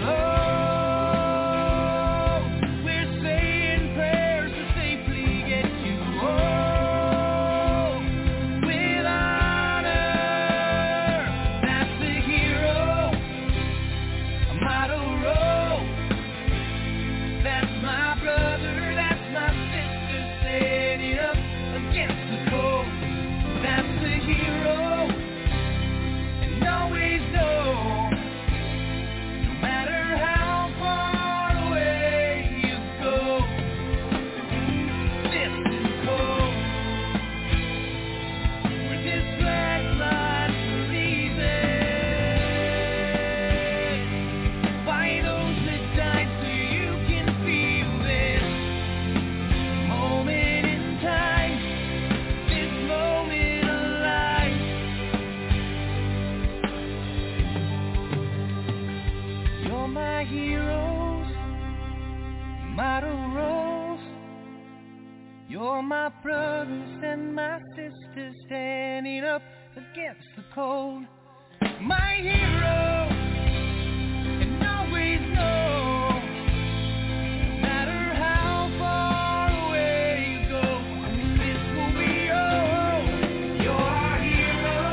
alone, we're saying prayers to safely get you home with honor. That's a hero, a model role. That's my brother, that's my sister, standing up against the cold. That's a hero, and always know, no matter how far away you go, this is cold. Where this flag flies for reason, by those that died so you can feel this moment in time, this moment alive. You're my heroes, model roles. You're my brothers and my sisters, standing up against the cold. My heroes, and always know, no matter how far away you go, this will be your home. You're our hero.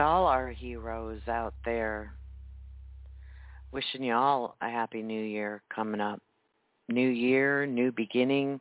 all our heroes out there. Wishing you all a happy new year coming up. New year, new beginning.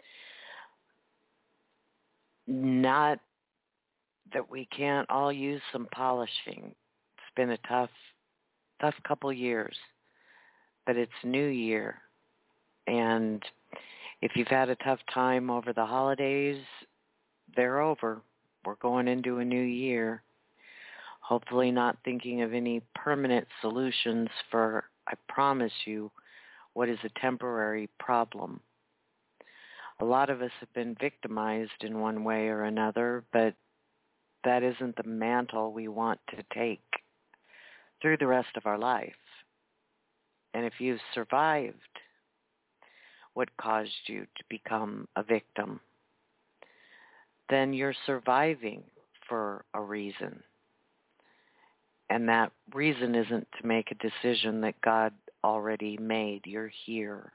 Not that we can't all use some polishing. It's been a tough, tough couple years, but it's New Year. And if you've had a tough time over the holidays, they're over. We're going into a new year. Hopefully not thinking of any permanent solutions for, I promise you, what is a temporary problem. A lot of us have been victimized in one way or another, but that isn't the mantle we want to take through the rest of our life. And if you've survived what caused you to become a victim, then you're surviving for a reason. And that reason isn't to make a decision that God already made. You're here.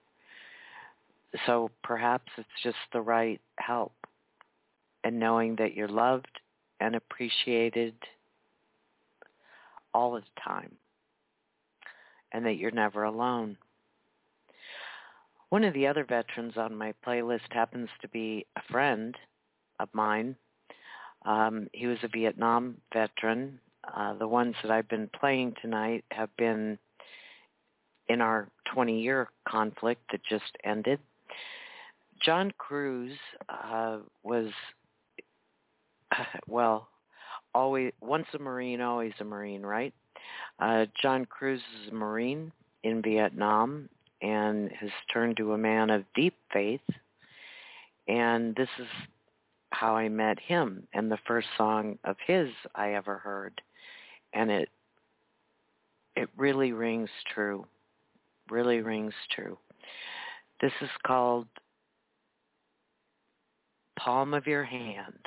So perhaps it's just the right help and knowing that you're loved and appreciated all the time and that you're never alone. One of the other veterans on my playlist happens to be a friend of mine. Um, he was a Vietnam veteran. Uh, the ones that I've been playing tonight have been in our twenty-year conflict that just ended. John Cruz uh, was, well, always once a Marine, always a Marine, right? Uh, John Cruz is a Marine in Vietnam and has turned to a man of deep faith. And this is how I met him and the first song of his I ever heard. And it it really rings true, really rings true. This is called Palm of Your Hand.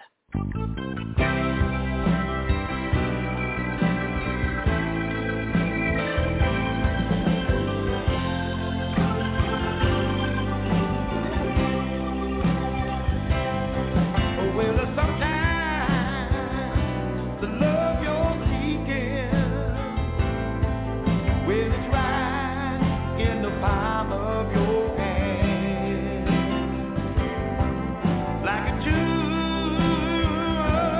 Like a Jew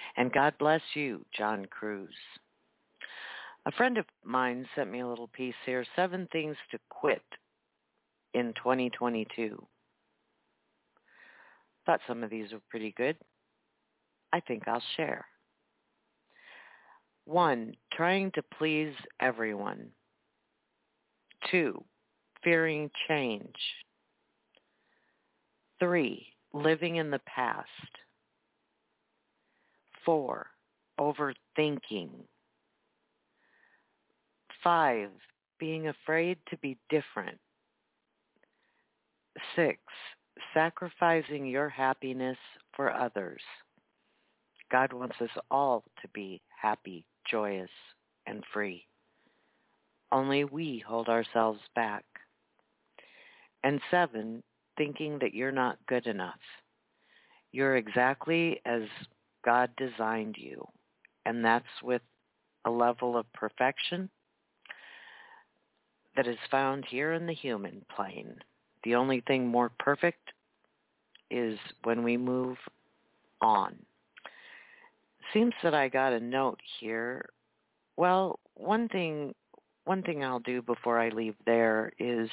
And God bless you, John Cruz. A friend of mine sent me a little piece here, Seven Things to Quit in twenty twenty-two. Thought some of these were pretty good. I think I'll share. One, trying to please everyone. Two, fearing change. Three, living in the past. Four, overthinking. Five, being afraid to be different. Six, sacrificing your happiness for others. God wants us all to be happy, joyous, and free. Only we hold ourselves back. And seven, thinking that you're not good enough. You're exactly as God designed you, and that's with a level of perfection that is found here in the human plane. The only thing more perfect is when we move on. Seems that I got a note here. Well, one thing one thing I'll do before I leave there is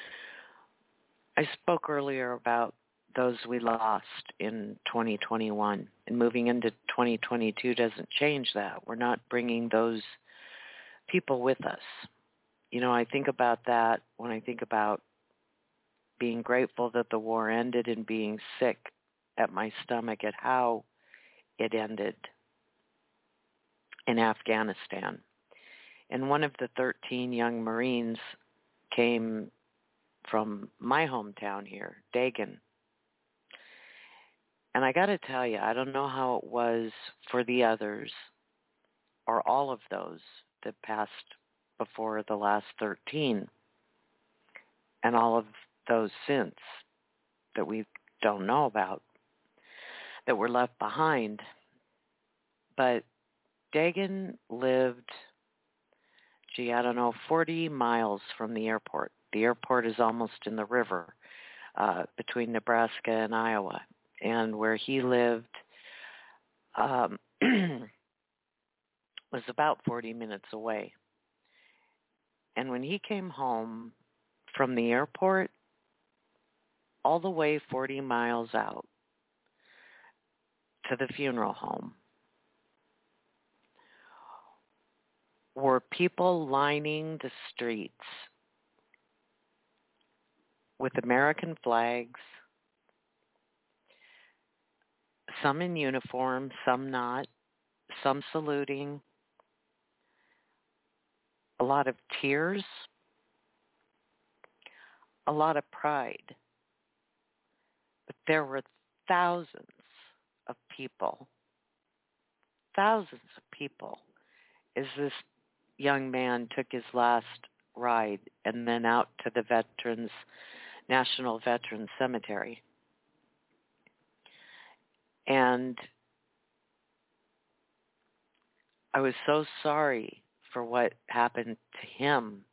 I spoke earlier about those we lost in twenty twenty-one, and moving into twenty twenty-two doesn't change that. We're not bringing those people with us. You know, I think about that when I think about being grateful that the war ended and being sick at my stomach at how it ended in Afghanistan. And one of the thirteen young Marines came from my hometown here, Dagan. And I got to tell you, I don't know how it was for the others or all of those that passed before the last thirteen and all of those since that we don't know about that were left behind. But Dagan lived, gee, I don't know, forty miles from the airport. The airport is almost in the river uh, between Nebraska and Iowa. And where he lived um, was about forty minutes away. And when he came home from the airport, all the way forty miles out to the funeral home, were people lining the streets with American flags, some in uniform, some not, some saluting, a lot of tears, a lot of pride. But there were thousands of people, thousands of people, as this young man took his last ride and then out to the Veterans, National Veterans Cemetery. And I was so sorry for what happened to him.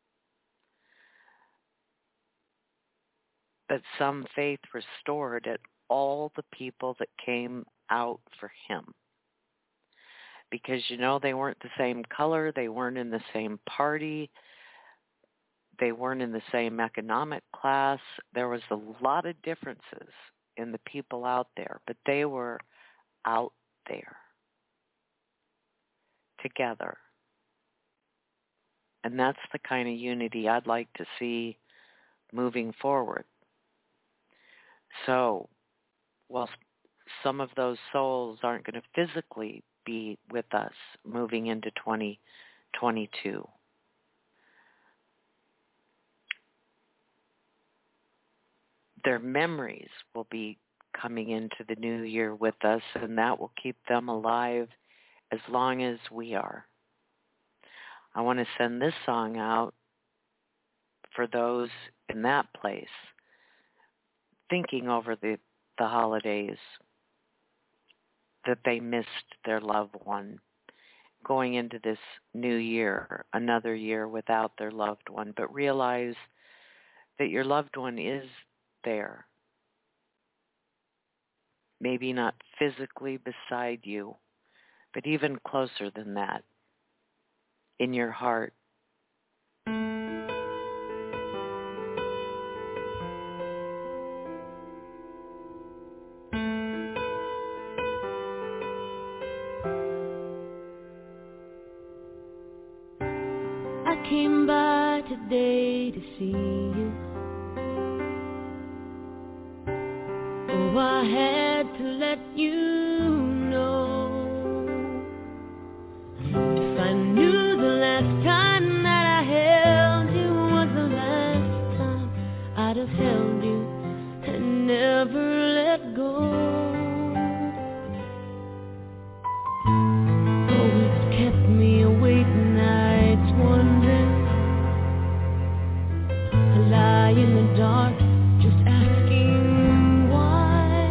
But some faith restored at all the people that came out for him. Because, you know, they weren't the same color, they weren't in the same party, they weren't in the same economic class. There was a lot of differences in the people out there, but they were out there together. And that's the kind of unity I'd like to see moving forward. So, while some of those souls aren't going to physically be with us moving into twenty twenty-two, their memories will be coming into the new year with us, and that will keep them alive as long as we are. I want to send this song out for those in that place, thinking over the, the holidays, that they missed their loved one, going into this new year, another year without their loved one, but realize that your loved one is there. Maybe not physically beside you, but even closer than that, in your heart. I came by today to see you. Oh, I had to let you know. If I knew the last time that I held you was the last time, I'd have held you and never let go. Oh, it's kept me awake nights wondering. I lie in the dark just asking why.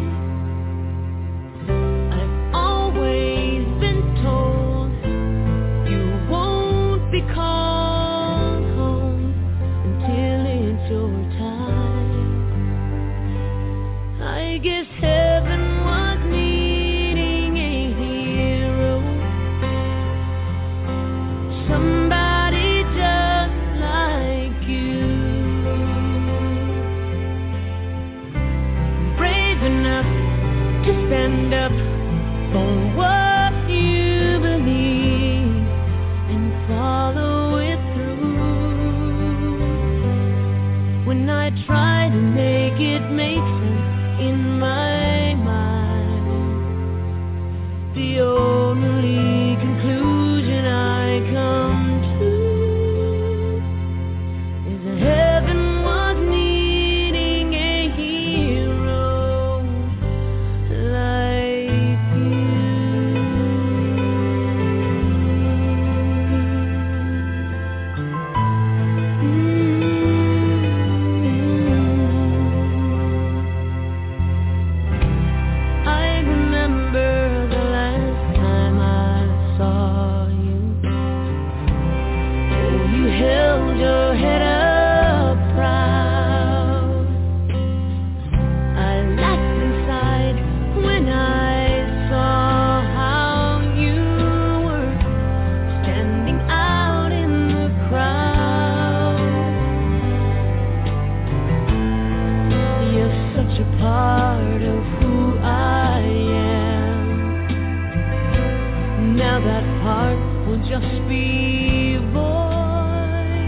I've always been told you won't be called home until it's your time. I guess heaven was needing a hero, somebody just like you, brave enough to stand up for what you believe and follow it through. When I try to make it make sense in my mind, the only conclusion I come to is that heaven was needing a hero like you. I remember the last time I saw you. Oh, you held your head up proud. I laughed inside when I saw how you were standing out in the crowd. You're such a part of who I am. Now that part will just be void.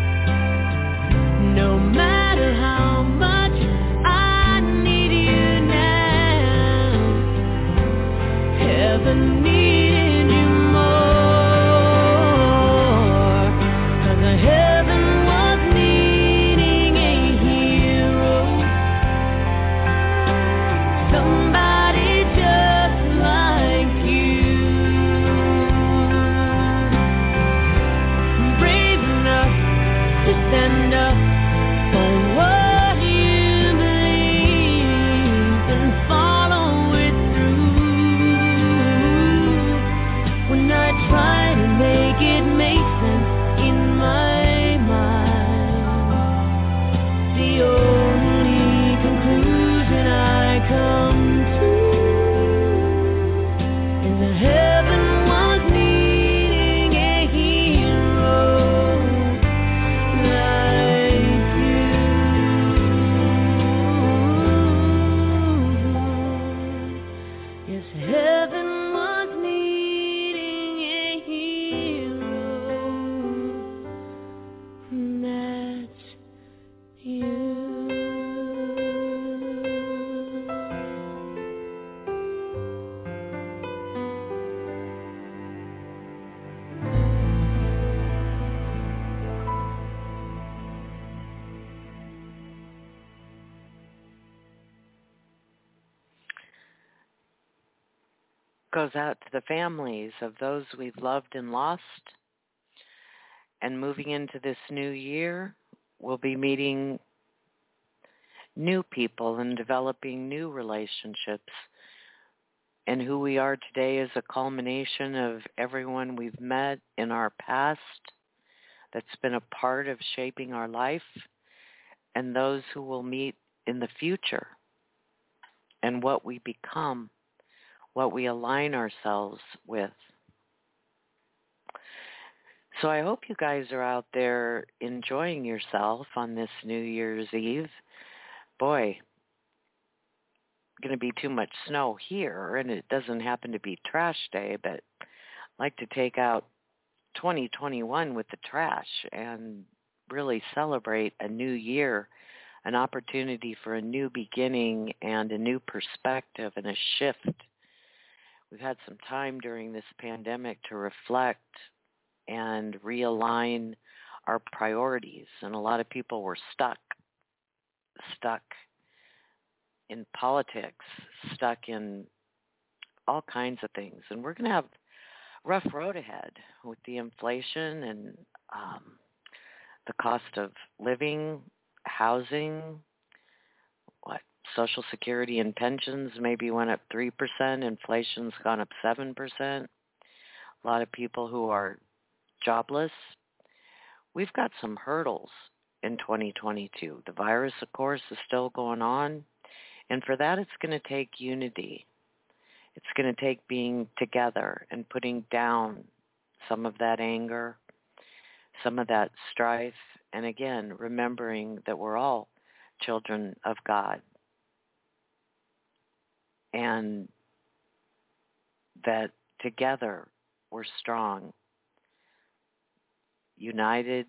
No matter how much I need you now, heaven needed you more. 'Cause the heaven was needing a hero, somebody just like you, brave enough to stand up for what you believe and follow it through. When I try to make it make sense in my mind, the only conclusion I come to is that heaven was needing a hero like you. Yes, heaven was needing a hero, and that's you. Goes out to the families of those we've loved and lost. And moving into this new year, we'll be meeting new people and developing new relationships. And who we are today is a culmination of everyone we've met in our past that's been a part of shaping our life, and those who will meet in the future. And what we become what we align ourselves with. So I hope you guys are out there enjoying yourself on this New Year's Eve. Boy, going to be too much snow here, and it doesn't happen to be trash day, but I like to take out twenty twenty-one with the trash and really celebrate a new year, an opportunity for a new beginning and a new perspective and a shift. We've had some time during this pandemic to reflect and realign our priorities, and a lot of people were stuck, stuck in politics, stuck in all kinds of things. And we're going to have a rough road ahead with the inflation and um, the cost of living, housing, what, Social Security and pensions maybe went up three percent. Inflation's gone up seven percent. A lot of people who are jobless. We've got some hurdles in twenty twenty-two. The virus, of course, is still going on. And for that, it's going to take unity. It's going to take being together and putting down some of that anger, some of that strife, and again, remembering that we're all children of God and that together we're strong, united,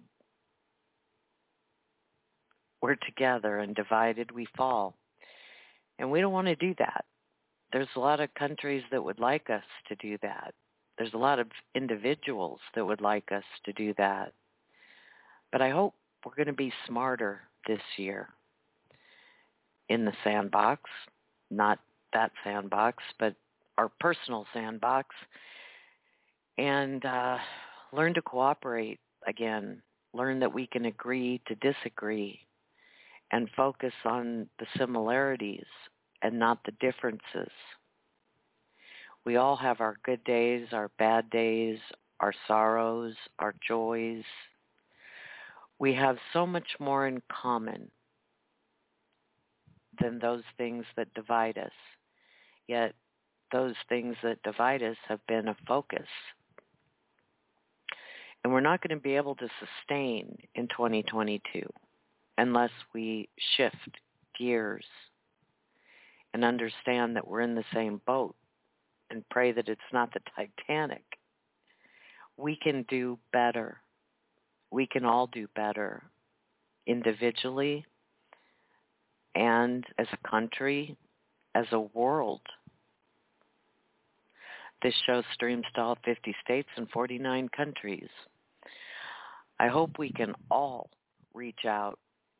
we're together, and divided we fall. And we don't want to do that. There's a lot of countries that would like us to do that. There's a lot of individuals that would like us to do that. But I hope we're going to be smarter this year in the sandbox, not that sandbox, but our personal sandbox, and uh, learn to cooperate again, learn that we can agree to disagree, and focus on the similarities and not the differences. We all have our good days, our bad days, our sorrows, our joys. We have so much more in common than those things that divide us. Yet those things that divide us have been a focus. And we're not going to be able to sustain in twenty twenty-two unless we shift gears and understand that we're in the same boat and pray that it's not the Titanic. We can do better. We can all do better individually and as a country, as a world. This show streams to all fifty states and forty-nine countries. I hope we can all reach out.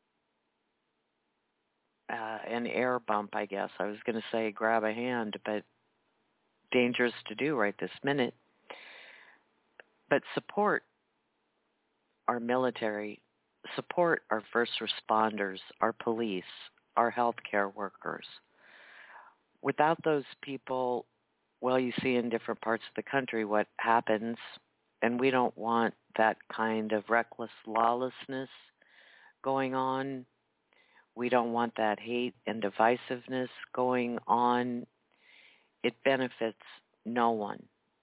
Uh, an air bump, I guess. I was going to say grab a hand, but dangerous to do right this minute. But support our military, support our first responders, our police, our healthcare workers. Without those people, well, you see in different parts of the country what happens, and we don't want that kind of reckless lawlessness going on. We don't want that hate and divisiveness going on. It benefits no one.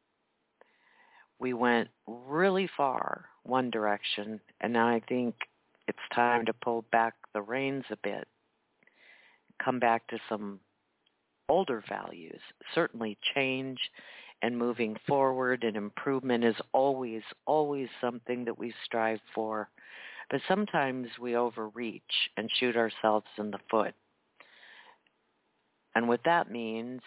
We went really far one direction, and now I think it's time to pull back the reins a bit, come back to some older values. Certainly change and moving forward and improvement is always, always something that we strive for. But sometimes we overreach and shoot ourselves in the foot. And what that means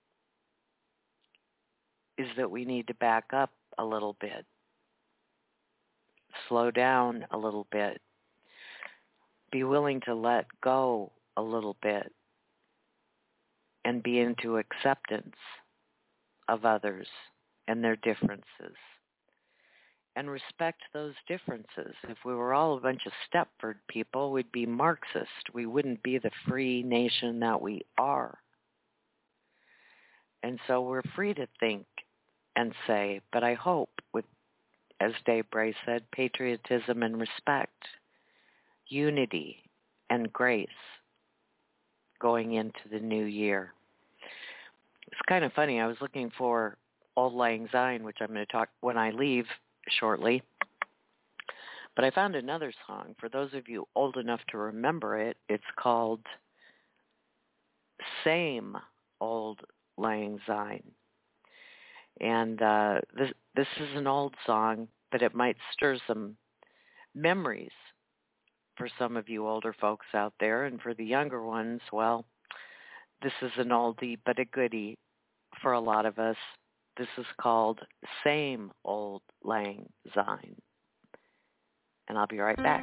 is that we need to back up a little bit, slow down a little bit, be willing to let go a little bit, and be into acceptance of others and their differences. And respect those differences. If we were all a bunch of Stepford people, we'd be Marxist. We wouldn't be the free nation that we are. And so we're free to think and say, but I hope, with, as Dave Bray said, patriotism and respect, unity and grace going into the new year. It's kind of funny. I was looking for Auld Lang Syne, which I'm going to talk when I leave shortly. But I found another song. For those of you old enough to remember it, it's called Same Auld Lang Syne. And uh, this, this is an old song, but it might stir some memories for some of you older folks out there. And for the younger ones, well, this is an oldie but a goodie for a lot of us. This is called Same Auld Lang Syne. And I'll be right back.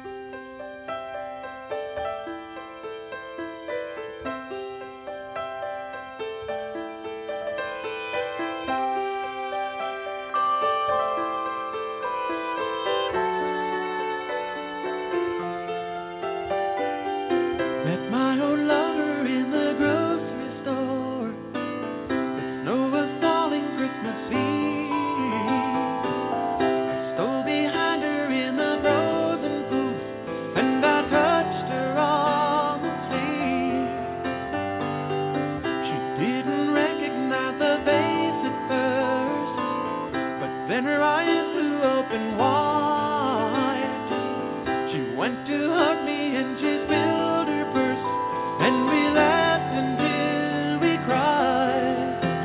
Met my old lover in the grocery store. The snow was falling Christmas Eve. I stole behind her in the frozen booth, and I touched her on the sleeve. She didn't recognize the face at first, but then her eyes flew open wide. She went to hug me and she spilled her purse, and we laughed until we cried.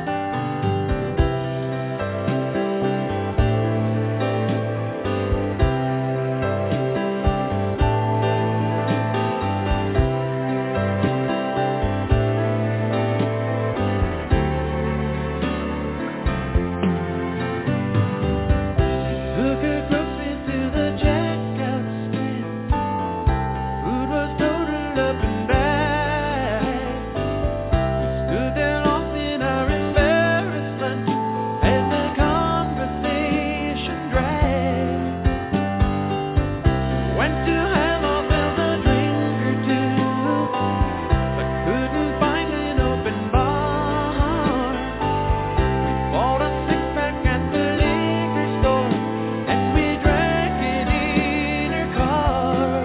Took her groceries to the checkout stand. Food was totaled up and back. We stood there lost in our embarrassment as the conversation dragged. Went to Hamilton's a drink or two, but couldn't find an open bar. We bought a six-pack at the liquor store, and we drank it in her car.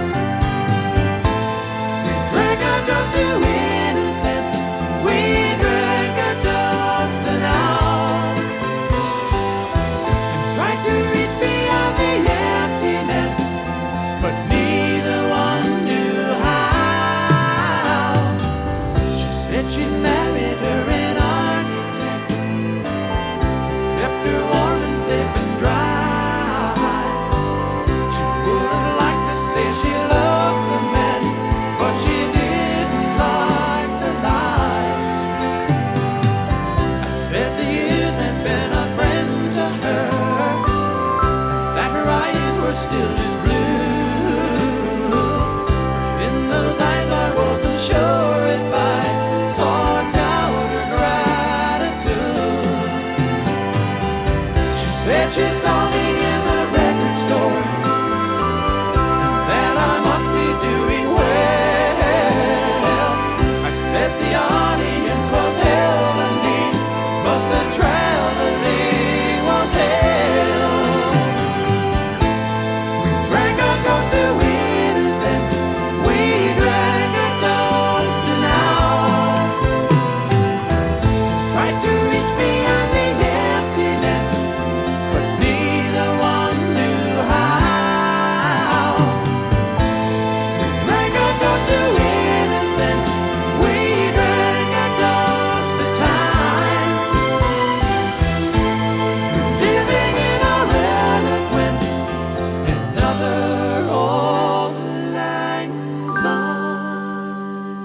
We drank our toast to innocence. We drank our toast to now, and tried to reach beyond the emptiness, but neither one knew how. She said she'd married her an architect, kept her warm and safe and dry. She would have liked to say she loved the man, but she didn't like the lie. I said the years had been a friend to her, that her eyes were still as blue. In those eyes I wasn't sure if I sought out her gratitude. She said she saw me in the record store, and that I must be doing well. I said the audience was hell, and me, but the traveling was hell. We drank our toast to innocence. We drank our toast to now. Tried to reach beyond the emptiness, but neither one knew how. We drank our toast to innocence. We drank our toast to time. Living in our eloquence, another old lang syne.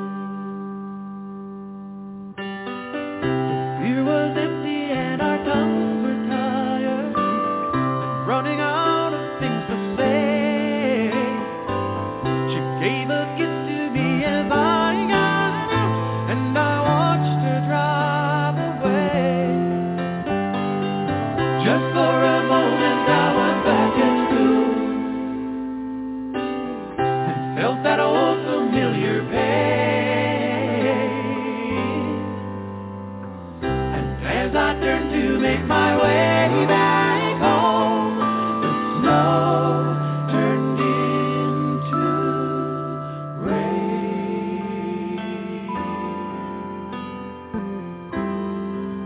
The beer was empty and our tongues were tired, and running out of things to say. She gave a kiss to me as I got out, and I watched her drive away. Just for a moment I was back at school, and felt that old familiar pain. And as I turned to make my way back home, the snow turned into rain.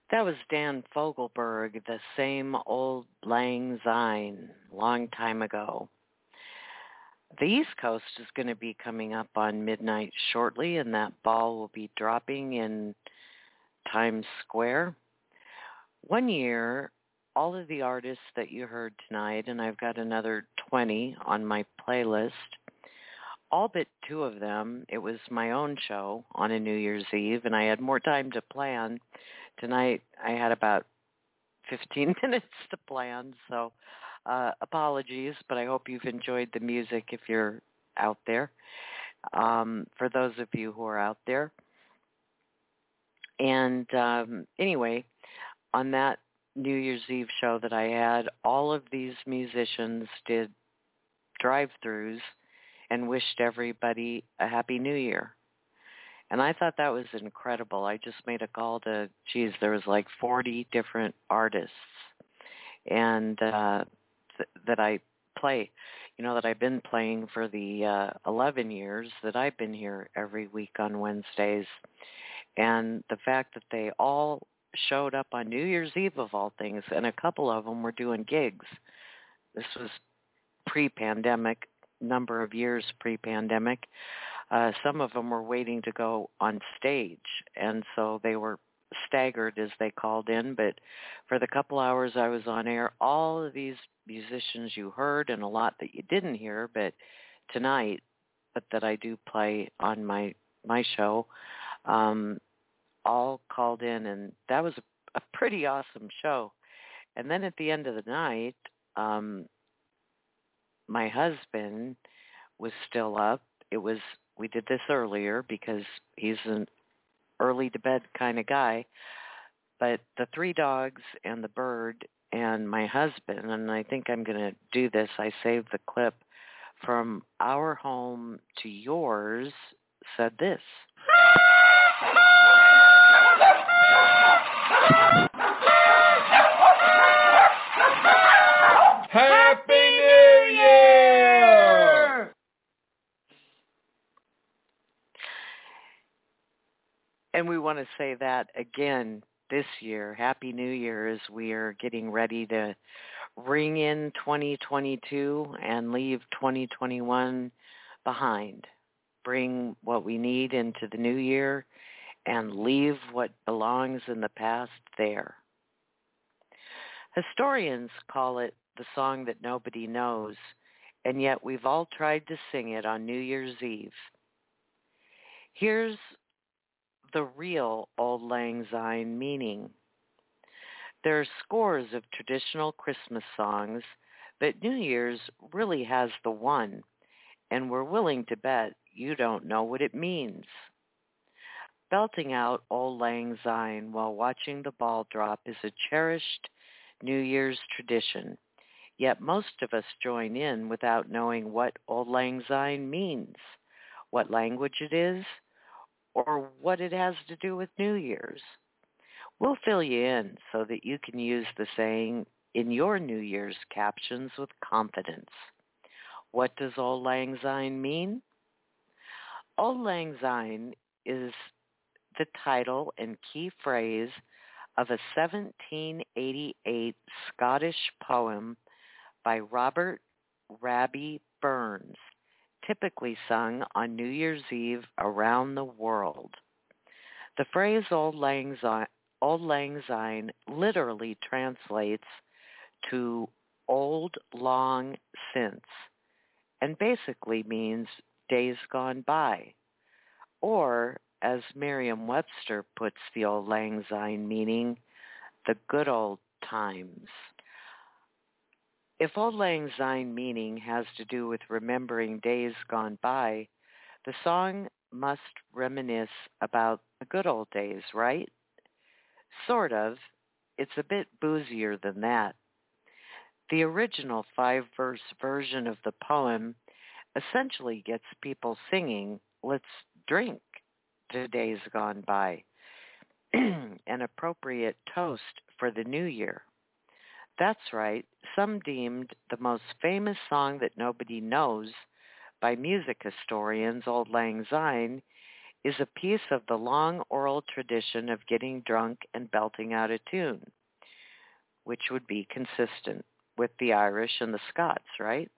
That was Dan Fogelberg, the same old Lang Syne, long time ago. The East Coast is going to be coming up on midnight shortly, and that ball will be dropping in Times Square. One year, all of the artists that you heard tonight, and I've got another twenty on my playlist, all but two of them, it was my own show on a New Year's Eve, and I had more time to plan. Tonight, I had about fifteen minutes to plan, so uh, apologies, but I hope you've enjoyed the music if you're out there, um, for those of you who are out there. And um, anyway, on that New Year's Eve show that I had, all of these musicians did drive-thrus and wished everybody a Happy New Year. And I thought that was incredible. I just made a call to, geez, there was like forty different artists and uh, th- that I play, you know, that I've been playing for the uh, eleven years that I've been here every week on Wednesdays. And the fact that they all showed up on New Year's Eve of all things, and a couple of them were doing gigs. This was pre-pandemic, number of years pre-pandemic. Uh, some of them were waiting to go on stage, and so they were staggered as they called in. But for the couple hours I was on air, all of these musicians you heard, and a lot that you didn't hear, but tonight, but that I do play on my my show, um, all called in, and that was a, a pretty awesome show. And then at the end of the night, um, my husband was still up. It was, we did this earlier because he's an early to bed kind of guy, but the three dogs and the bird and my husband, and I think I'm going to do this, I saved the clip from our home to yours, said this. Happy New Year! And we want to say that again this year. Happy New Year, as we are getting ready to ring in twenty twenty-two and leave twenty twenty-one behind. Bring what we need into the new year and leave what belongs in the past there. Historians call it the song that nobody knows, and yet we've all tried to sing it on New Year's Eve. Here's the real Auld Lang Syne meaning. There are scores of traditional Christmas songs, but New Year's really has the one, and we're willing to bet you don't know what it means. Belting out Auld Lang Syne while watching the ball drop is a cherished New Year's tradition, yet most of us join in without knowing what Auld Lang Syne means, what language it is, or what it has to do with New Year's. We'll fill you in so that you can use the saying in your New Year's captions with confidence. What does Auld Lang Syne mean? Auld Lang Syne is the title and key phrase of a seventeen eighty-eight Scottish poem by Robert Raby Burns, typically sung on New Year's Eve around the world. The phrase Auld Lang Syne, Auld Lang Syne literally translates to old long since, and basically means days gone by, or as Merriam-Webster puts the Auld Lang Syne meaning, the good old times. If Auld Lang Syne meaning has to do with remembering days gone by, the song must reminisce about the good old days, right? Sort of. It's a bit boozier than that. The original five-verse version of the poem essentially gets people singing, let's drink to days gone by, an appropriate toast for the new year. That's right, some deemed the most famous song that nobody knows by music historians, Auld Lang Syne, is a piece of the long oral tradition of getting drunk and belting out a tune, which would be consistent with the Irish and the Scots, right?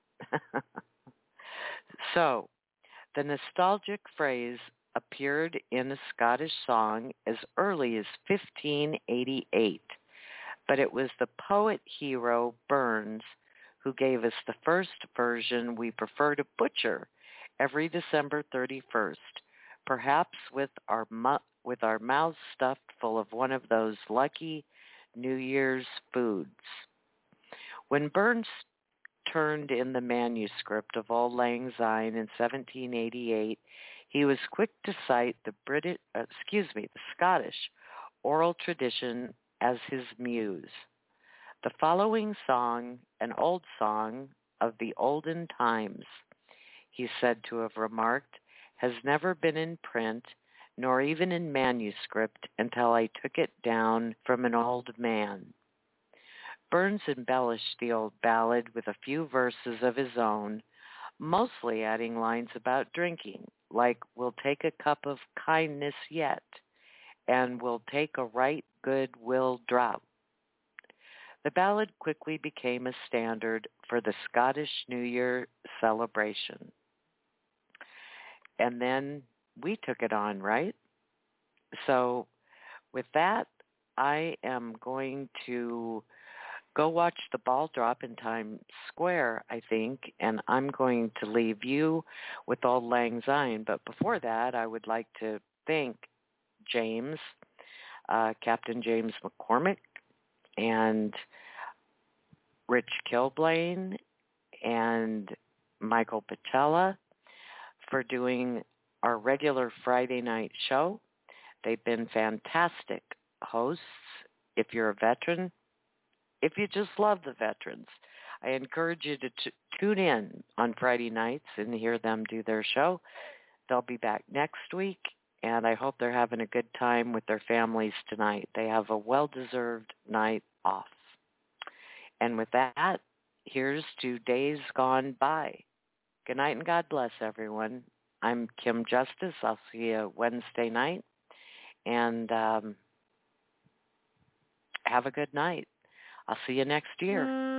So, the nostalgic phrase appeared in a Scottish song as early as fifteen eighty-eight, but it was the poet hero Burns who gave us the first version we prefer to butcher every December thirty-first, perhaps with our mu- with our mouths stuffed full of one of those lucky New Year's foods. When Burns turned in the manuscript of Auld Lang Syne in seventeen eighty-eight, he was quick to cite the British, uh, excuse me, the Scottish oral tradition as his muse. The following song, an old song of the olden times, he's said to have remarked, has never been in print, nor even in manuscript until I took it down from an old man. Burns embellished the old ballad with a few verses of his own, mostly adding lines about drinking, like we'll take a cup of kindness yet, and we'll take a right good will drop. The ballad quickly became a standard for the Scottish New Year celebration. And then we took it on, right? So with that, I am going to go watch the ball drop in Times Square, I think, and I'm going to leave you with Auld Lang Syne. But before that, I would like to thank James, uh, Captain James McCormick, and Rich Kilblain, and Michael Patella for doing our regular Friday night show. They've been fantastic hosts. If you're a veteran, if you just love the veterans, I encourage you to t- tune in on Friday nights and hear them do their show. They'll be back next week, and I hope they're having a good time with their families tonight. They have a well-deserved night off. And with that, here's to Days Gone By. Good night and God bless, everyone. I'm Kim Justice. I'll see you Wednesday night. And um, have a good night. I'll see you next year.